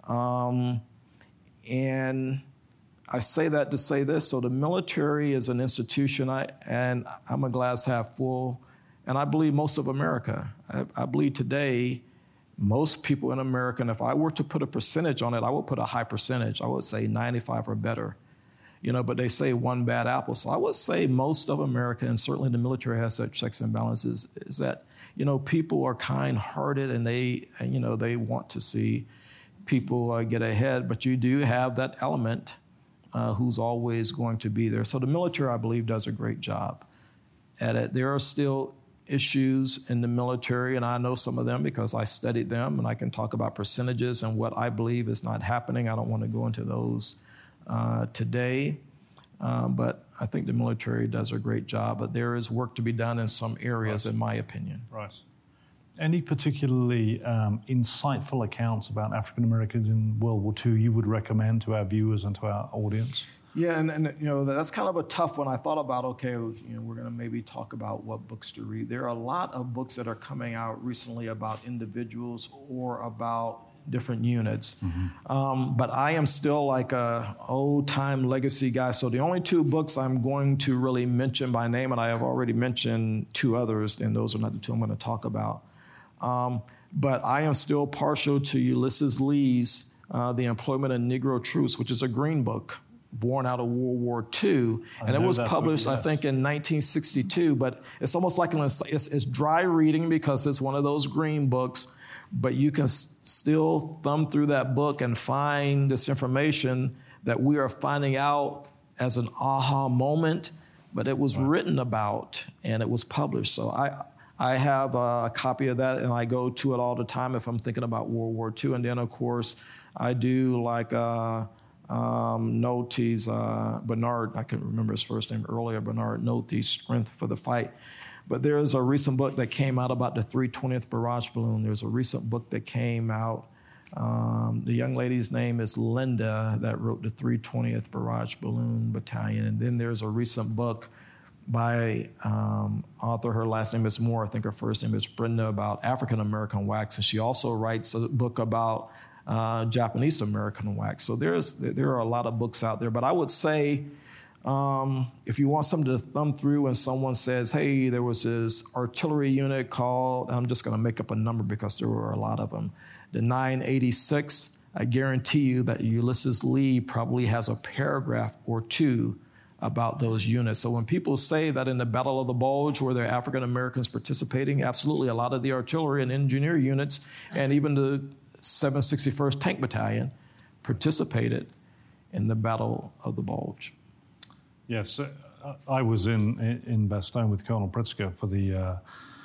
And I say that to say this. So the military is an institution, and I'm a glass half full, and I believe most of America. I believe today, most people in America, and if I were to put a percentage on it, I would put a high percentage. I would say 95 or better. But they say one bad apple. So I would say most of America, and certainly the military has that checks and balances, is that, people are kind-hearted and they want to see people get ahead, but you do have that element who's always going to be there. So the military, I believe, does a great job at it. There are still issues in the military, and I know some of them because I studied them, and I can talk about percentages and what I believe is not happening. I don't want to go into those today, but I think the military does a great job. But there is work to be done in some areas, in my opinion. Right. Any particularly insightful accounts about African Americans in World War II you would recommend to our viewers and to our audience? Yeah, and that's kind of a tough one. I thought about, we're going to maybe talk about what books to read. There are a lot of books that are coming out recently about individuals or about different units. Mm-hmm. But I am still like a old-time legacy guy. So the only 2 books I'm going to really mention by name, and I have already mentioned 2 others, and those are not the 2 I'm going to talk about. But I am still partial to Ulysses Lee's The Employment of Negro Troops, which is a green book born out of World War II. And it was published, I think, in 1962. But it's almost like it's dry reading because it's one of those green books. But you can still thumb through that book and find this information that we are finding out as an aha moment. But it was written about and it was published. So I have a copy of that, and I go to it all the time if I'm thinking about World War II. And then, of course, I do like Note's, Bernard, I can't remember his first name earlier, Bernard Note's Strength for the Fight. But there's a recent book that came out about the 320th Barrage Balloon. There's a recent book that came out. The young lady's name is Linda that wrote the 320th Barrage Balloon Battalion. And then there's a recent book by author, her last name is Moore, I think her first name is Brenda, about African-American wax. And she also writes a book about Japanese-American wax. So there are a lot of books out there. But I would say if you want something to thumb through and someone says, hey, there was this artillery unit called, I'm just going to make up a number because there were a lot of them, the 986, I guarantee you that Ulysses Lee probably has a paragraph or 2 about those units. So when people say that in the Battle of the Bulge were there African Americans participating, absolutely, a lot of the artillery and engineer units and even the 761st Tank Battalion participated in the Battle of the Bulge. Yes, I was in Bastogne with Colonel Pritzker for the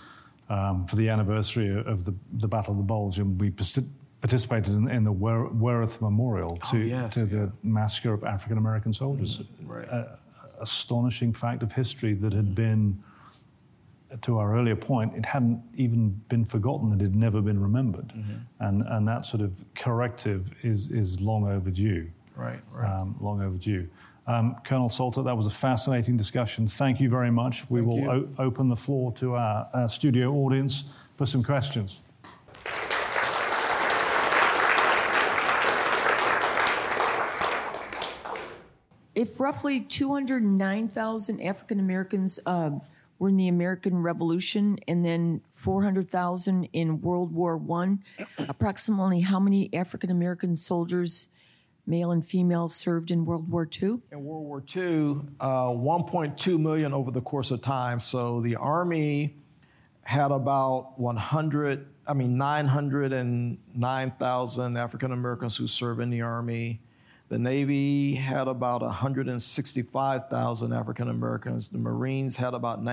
anniversary of the Battle of the Bulge, and we participated in the Wereth Memorial to the massacre of African American soldiers. Right. Astonishing fact of history that had been, to our earlier point, it hadn't even been forgotten, it had never been remembered. Mm-hmm. And that sort of corrective is long overdue. Right. Long overdue. Colonel Salter, that was a fascinating discussion. Thank you very much. We will open the floor to our studio audience for some questions. If roughly 209,000 African Americans were in the American Revolution, and then 400,000 in World War I. Approximately how many African American soldiers, male and female, served in World War II? In World War II, 1.2 million over the course of time. So the Army had about 909,000 African Americans who served in the Army. The Navy had about 165,000 African Americans. The Marines had about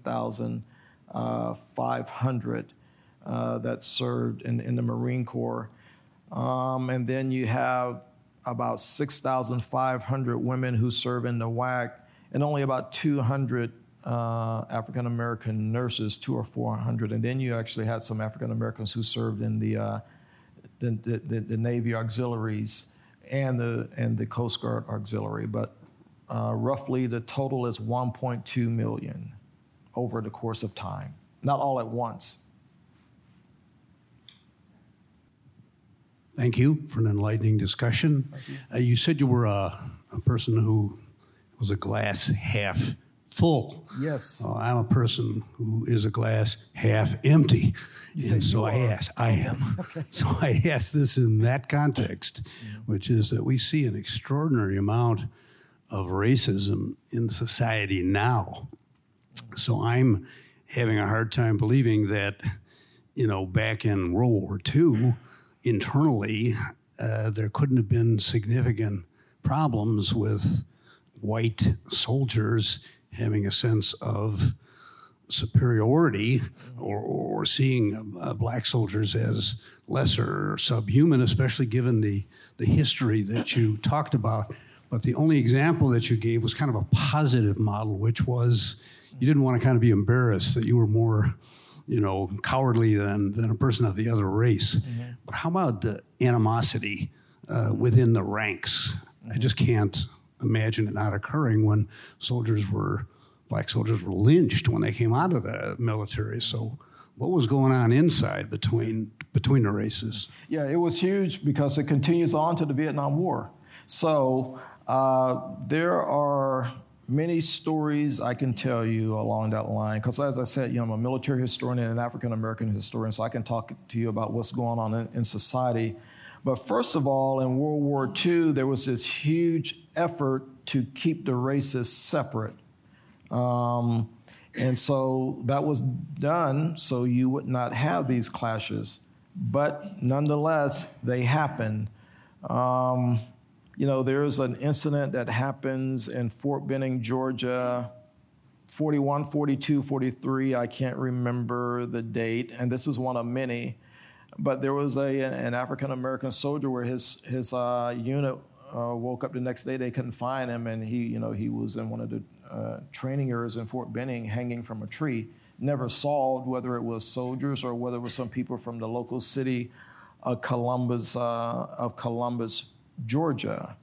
19,500 that served in the Marine Corps. And then you have about 6,500 women who serve in the WAC, and only about 200 African American nurses, 200 or 400. And then you actually had some African Americans who served in the Navy auxiliaries and the Coast Guard auxiliary. But roughly the total is 1.2 million over the course of time, not all at once. Thank you for an enlightening discussion. You said you were a person who was a glass half full. Yes. I'm a person who is a glass half empty. And so I am. Okay. So I ask this in that context, which is that we see an extraordinary amount of racism in society now. So I'm having a hard time believing that, back in World War II, internally, there couldn't have been significant problems with white soldiers having a sense of superiority or seeing black soldiers as lesser or subhuman, especially given the history that you talked about. But the only example that you gave was kind of a positive model, which was you didn't want to kind of be embarrassed that you were more cowardly than a person of the other race. Mm-hmm. But how about the animosity within the ranks? Mm-hmm. I just can't imagine it not occurring when black soldiers were lynched when they came out of the military. So what was going on inside between the races? Yeah, it was huge because it continues on to the Vietnam War. So there are many stories I can tell you along that line, because as I said, I'm a military historian and an African-American historian, so I can talk to you about what's going on in society. But first of all, in World War II, there was this huge effort to keep the races separate. And so that was done so you would not have these clashes. But nonetheless, they happened. There's an incident that happens in Fort Benning, Georgia, 41, 42, 43, I can't remember the date, and this is one of many. But there was an African-American soldier where his unit woke up the next day, they couldn't find him, and he was in one of the training areas in Fort Benning hanging from a tree. Never solved whether it was soldiers or whether it was some people from the local city of Columbus, Georgia.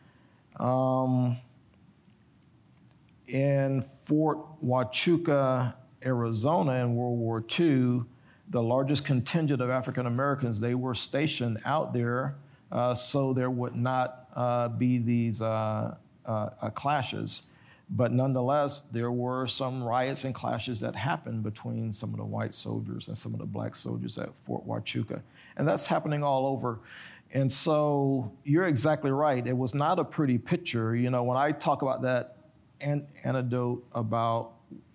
In Fort Huachuca, Arizona in World War II, the largest contingent of African Americans, they were stationed out there so there would not be these clashes. But nonetheless, there were some riots and clashes that happened between some of the white soldiers and some of the black soldiers at Fort Huachuca. And that's happening all over. And so you're exactly right. It was not a pretty picture. When I talk about that anecdote about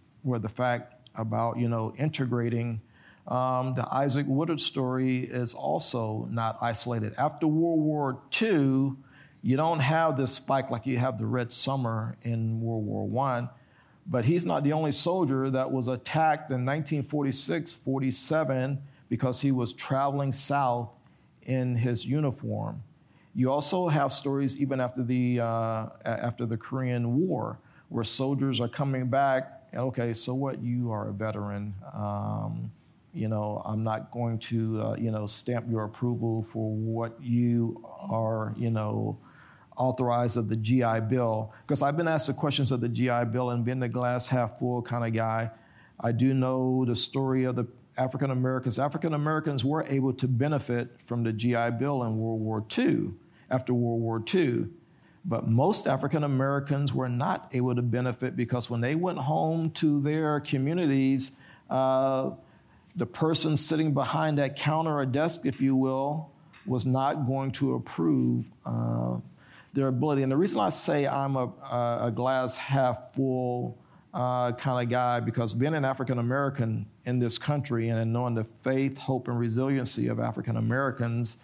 integrating, the Isaac Woodard story is also not isolated. After World War II, you don't have this spike like you have the Red Summer in World War I, but he's not the only soldier that was attacked in 1946, 47, because he was traveling south in his uniform. You also have stories even after the Korean War, where soldiers are coming back, and okay, so what, you are a veteran. I'm not going to, stamp your approval for what you are, authorized of the GI Bill. Because I've been asked the questions of the GI Bill, and being the glass half full kind of guy, I do know the story of the African Americans. African Americans were able to benefit from the GI Bill in World War II, after World War II. But most African Americans were not able to benefit because when they went home to their communities, the person sitting behind that counter or desk, if you will, was not going to approve their ability. And the reason I say I'm a glass half full kind of guy, because being an African American in this country and knowing the faith, hope, and resiliency of African Americans,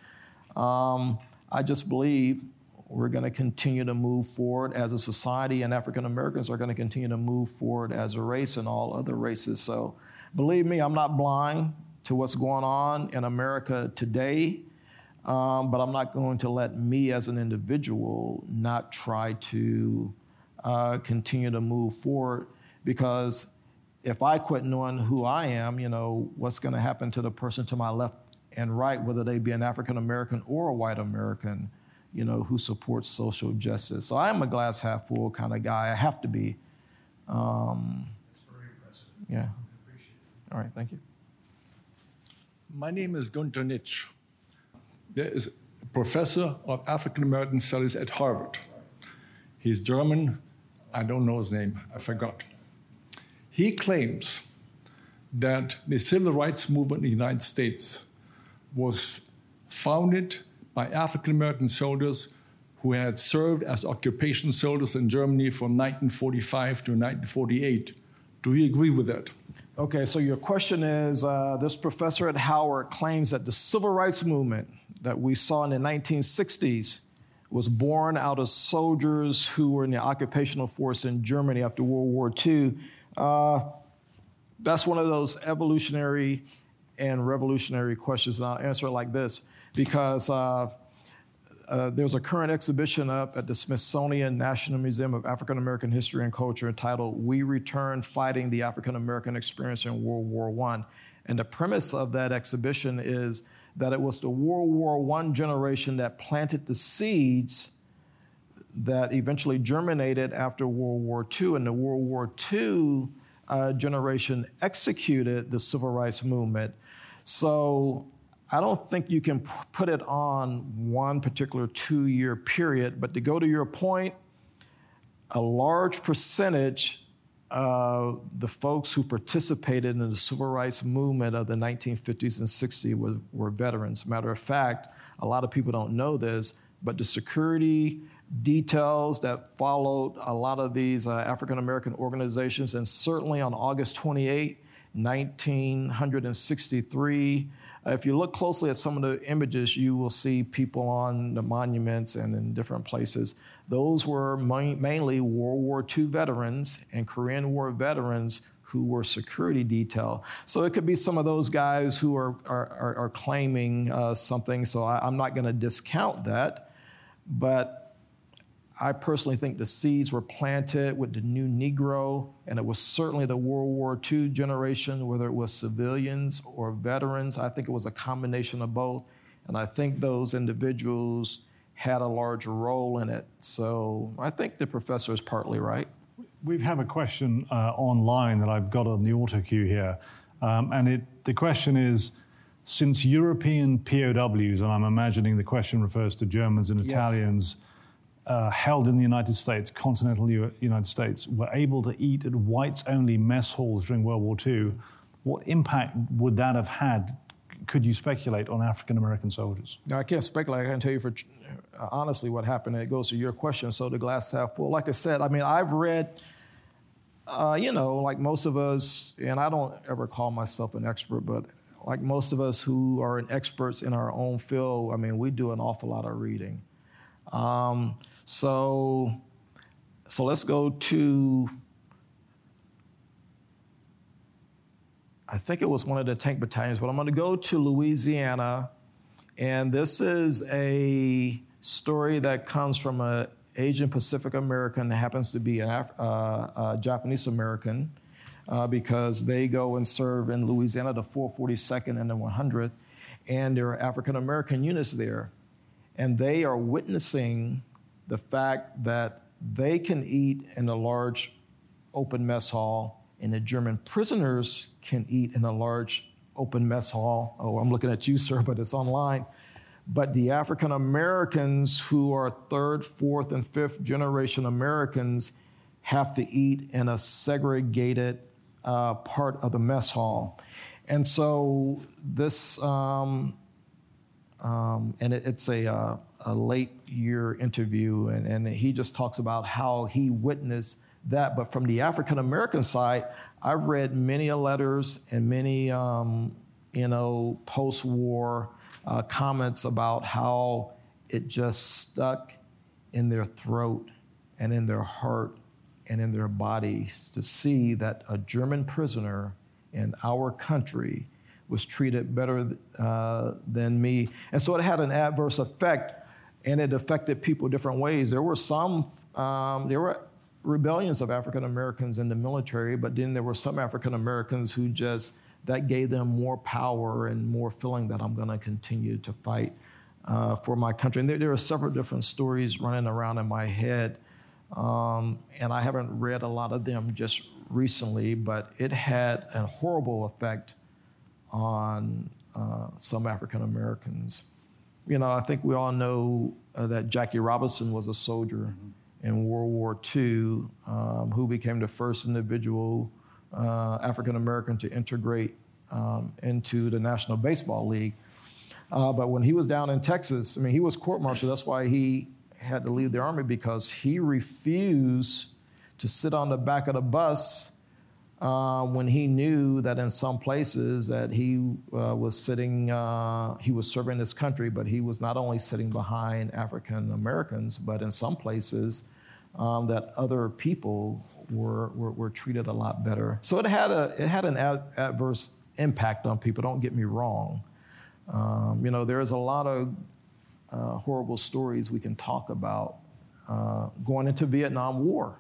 I just believe we're going to continue to move forward as a society, and African Americans are going to continue to move forward as a race and all other races. So believe me, I'm not blind to what's going on in America today, but I'm not going to let me as an individual not try to continue to move forward, because if I quit knowing who I am, what's going to happen to the person to my left and right, whether they be an African American or a white American, who supports social justice. So I'm a glass half full kind of guy. I have to be. That's very impressive. Yeah. I appreciate it. All right, thank you. My name is Gunter Nitsch. There is a professor of African American studies at Harvard. He's German. I don't know his name. I forgot. He claims that the civil rights movement in the United States was founded by African American soldiers who had served as occupation soldiers in Germany from 1945 to 1948. Do you agree with that? Okay, so your question is, this professor at Howard claims that the civil rights movement that we saw in the 1960s was born out of soldiers who were in the occupational force in Germany after World War II. That's one of those evolutionary and revolutionary questions, and I'll answer it like this, because there's a current exhibition up at the Smithsonian National Museum of African American History and Culture entitled "We Return Fighting the African American Experience in World War I." And the premise of that exhibition is that it was the World War I generation that planted the seeds that eventually germinated after World War II, and the World War II generation executed the civil rights movement. So I don't think you can put it on one particular 2-year period, but to go to your point, a large percentage of the folks who participated in the civil rights movement of the 1950s and 60s were veterans. Matter of fact, a lot of people don't know this, but the security details that followed a lot of these African American organizations, and certainly on August 28, 1963, if you look closely at some of the images, you will see people on the monuments and in different places. Those were mainly World War II veterans and Korean War veterans who were security detail. So it could be some of those guys who are claiming something, so I'm not going to discount that. But I personally think the seeds were planted with the new Negro, and it was certainly the World War II generation, whether it was civilians or veterans. I think it was a combination of both, and I think those individuals had a large role in it. So I think the professor is partly right. We have a question online that I've got on the auto cue here, and the question is, since European POWs, and I'm imagining the question refers to Germans and Italians, held in the United States, continental United States, were able to eat at whites-only mess halls during World War II, what impact would that have had, could you speculate, on African-American soldiers? No, I can't speculate. I can tell you honestly what happened. It goes to your question, so the glass half full. Like I said, I've read, like most of us, and I don't ever call myself an expert, but like most of us who are experts in our own field, we do an awful lot of reading. So let's go to, I think it was one of the tank battalions, but I'm going to go to Louisiana, and this is a story that comes from an Asian Pacific American that happens to be a Japanese American, because they go and serve in Louisiana, the 442nd and the 100th, and there are African American units there. And they are witnessing the fact that they can eat in a large open mess hall, and the German prisoners can eat in a large open mess hall. Oh, I'm looking at you, sir, but it's online. But the African Americans who are third, fourth, and fifth generation Americans have to eat in a segregated part of the mess hall. And so this, and it's a late year interview, and he just talks about how he witnessed that. But from the African American side, I've read many letters and many, post-war comments about how it just stuck in their throat and in their heart and in their bodies to see that a German prisoner in our country was treated better than me. And so it had an adverse effect, and it affected people different ways. There were there were rebellions of African Americans in the military, but then there were some African Americans who that gave them more power and more feeling that I'm gonna continue to fight for my country. And there are several different stories running around in my head, and I haven't read a lot of them just recently, but it had a horrible effect on some African Americans. I think we all know that Jackie Robinson was a soldier in World War II who became the first individual African American to integrate into the National Baseball League. But when he was down in Texas, he was court-martialed. That's why he had to leave the Army, because he refused to sit on the back of the bus when he knew that in some places that he was serving his country, but he was not only sitting behind African Americans, but in some places that other people were treated a lot better. So it had an adverse impact on people. Don't get me wrong. There's a lot of horrible stories we can talk about going into Vietnam War.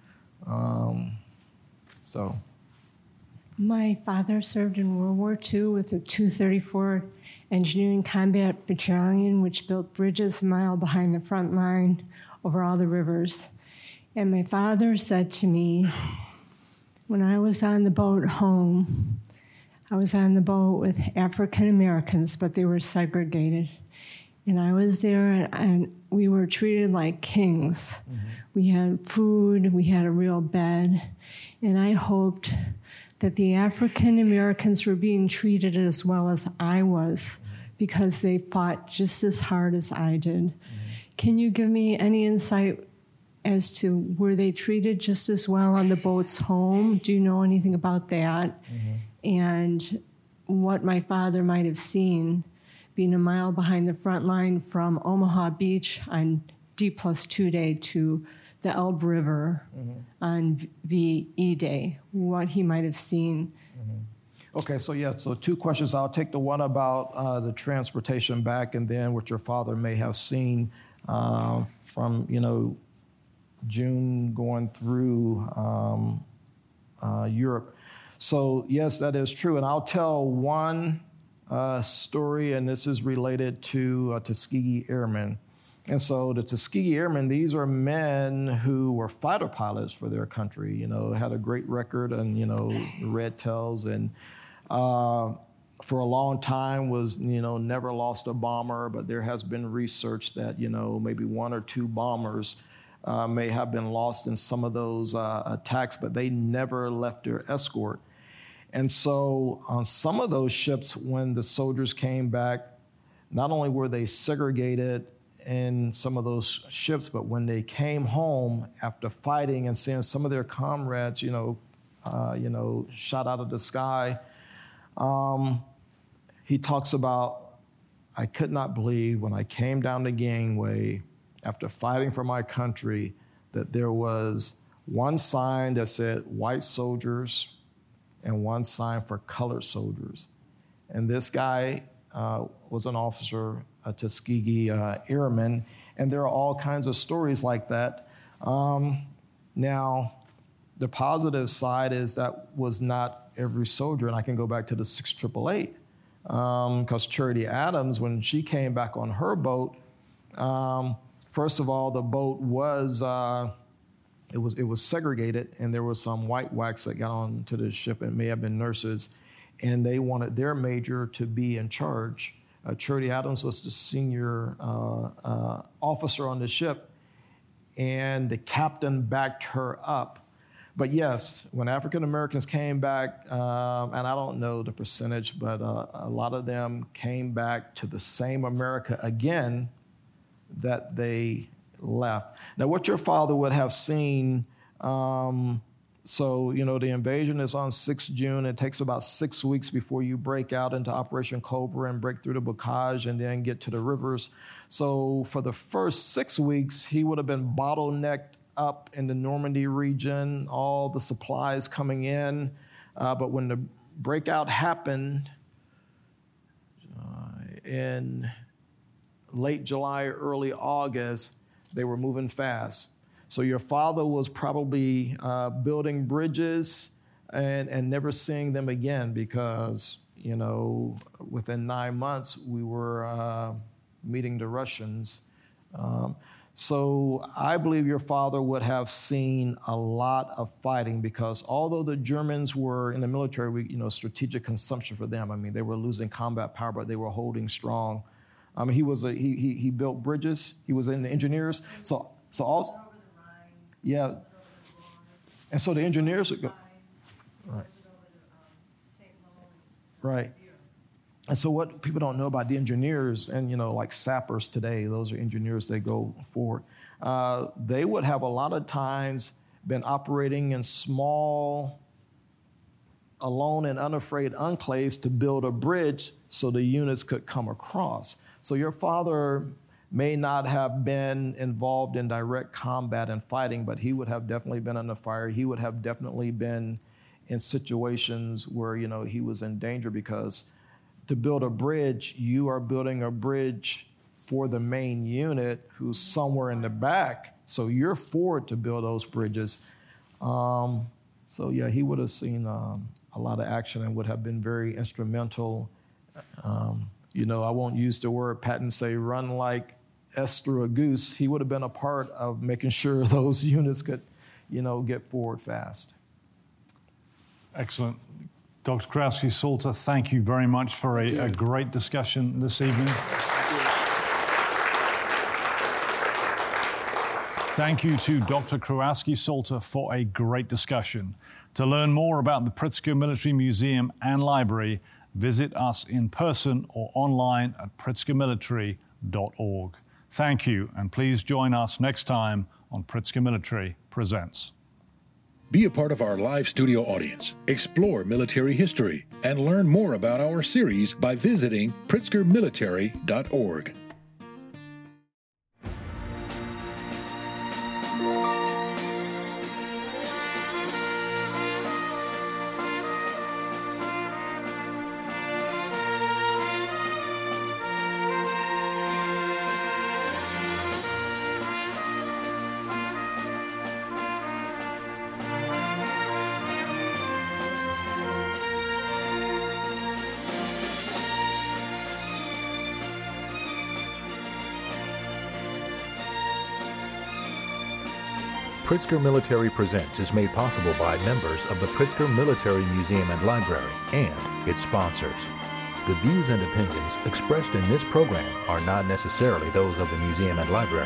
My father served in World War II with the 234th Engineering Combat Battalion, which built bridges a mile behind the front line over all the rivers. And my father said to me, when I was on the boat home, I was on the boat with African Americans, but they were segregated. And I was there, and we were treated like kings. Mm-hmm. We had food, we had a real bed, and I hoped that the African Americans were being treated as well as I was, because they fought just as hard as I did. Mm-hmm. Can you give me any insight as to, were they treated just as well on the boats home? Do you know anything about that? Mm-hmm. And what my father might have seen being a mile behind the front line from Omaha Beach on D+2 day to the Elbe River on VE Day, what he might have seen. Mm-hmm. Okay, so two questions. I'll take the one about the transportation back, and then what your father may have seen from, June going through Europe. So yes, that is true. And I'll tell one story, and this is related to Tuskegee Airmen. And so the Tuskegee Airmen, these are men who were fighter pilots for their country, had a great record and, red tails, and for a long time was, never lost a bomber, but there has been research that, maybe one or two bombers may have been lost in some of those attacks, but they never left their escort. And so on some of those ships, when the soldiers came back, not only were they segregated in some of those ships, but when they came home after fighting and seeing some of their comrades, shot out of the sky, he talks about, I could not believe when I came down the gangway after fighting for my country that there was one sign that said white soldiers and one sign for colored soldiers. And this guy was an officer, a Tuskegee Airman, and there are all kinds of stories like that. Now, the positive side is that was not every soldier, and I can go back to the 6888, because Charity Adams, when she came back on her boat, first of all, the boat was it was segregated, and there was some white wax that got onto the ship, and it may have been nurses, and they wanted their major to be in charge. Trudy Adams was the senior officer on the ship, and the captain backed her up. But yes, when African Americans came back, and I don't know the percentage, but a lot of them came back to the same America again that they left. Now, what your father would have seen, so, the invasion is on 6 June. It takes about 6 weeks before you break out into Operation Cobra and break through the Bocage and then get to the rivers. So for the first 6 weeks, he would have been bottlenecked up in the Normandy region, all the supplies coming in. But when the breakout happened in late July, early August, they were moving fast. So your father was probably building bridges and never seeing them again because, within 9 months, we were meeting the Russians. So I believe your father would have seen a lot of fighting because although the Germans were in the military, strategic consumption for them. I mean, they were losing combat power, but they were holding strong. He built bridges. He was in the engineers. So also, yeah. And so the engineers would go. Right. Right. And so what people don't know about the engineers and, like sappers today, those are engineers that go forward. They would have a lot of times been operating in small, alone and unafraid enclaves to build a bridge so the units could come across. So your father may not have been involved in direct combat and fighting, but he would have definitely been under fire. He would have definitely been in situations where, he was in danger because to build a bridge, you are building a bridge for the main unit who's somewhere in the back. So you're forward to build those bridges. He would have seen a lot of action and would have been very instrumental. I won't use the word Patton say run like S through a goose. He would have been a part of making sure those units could, get forward fast. Excellent. Dr. Kurowski-Salter, thank you very much for a great discussion this evening. Thank you to Dr. Kurowski-Salter for a great discussion. To learn more about the Pritzker Military Museum and Library, visit us in person or online at pritzkermilitary.org. Thank you, and please join us next time on Pritzker Military Presents. Be a part of our live studio audience, explore military history, and learn more about our series by visiting pritzkermilitary.org. Pritzker Military Presents is made possible by members of the Pritzker Military Museum and Library and its sponsors. The views and opinions expressed in this program are not necessarily those of the museum and library.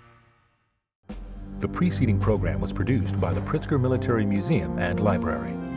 The preceding program was produced by the Pritzker Military Museum and Library.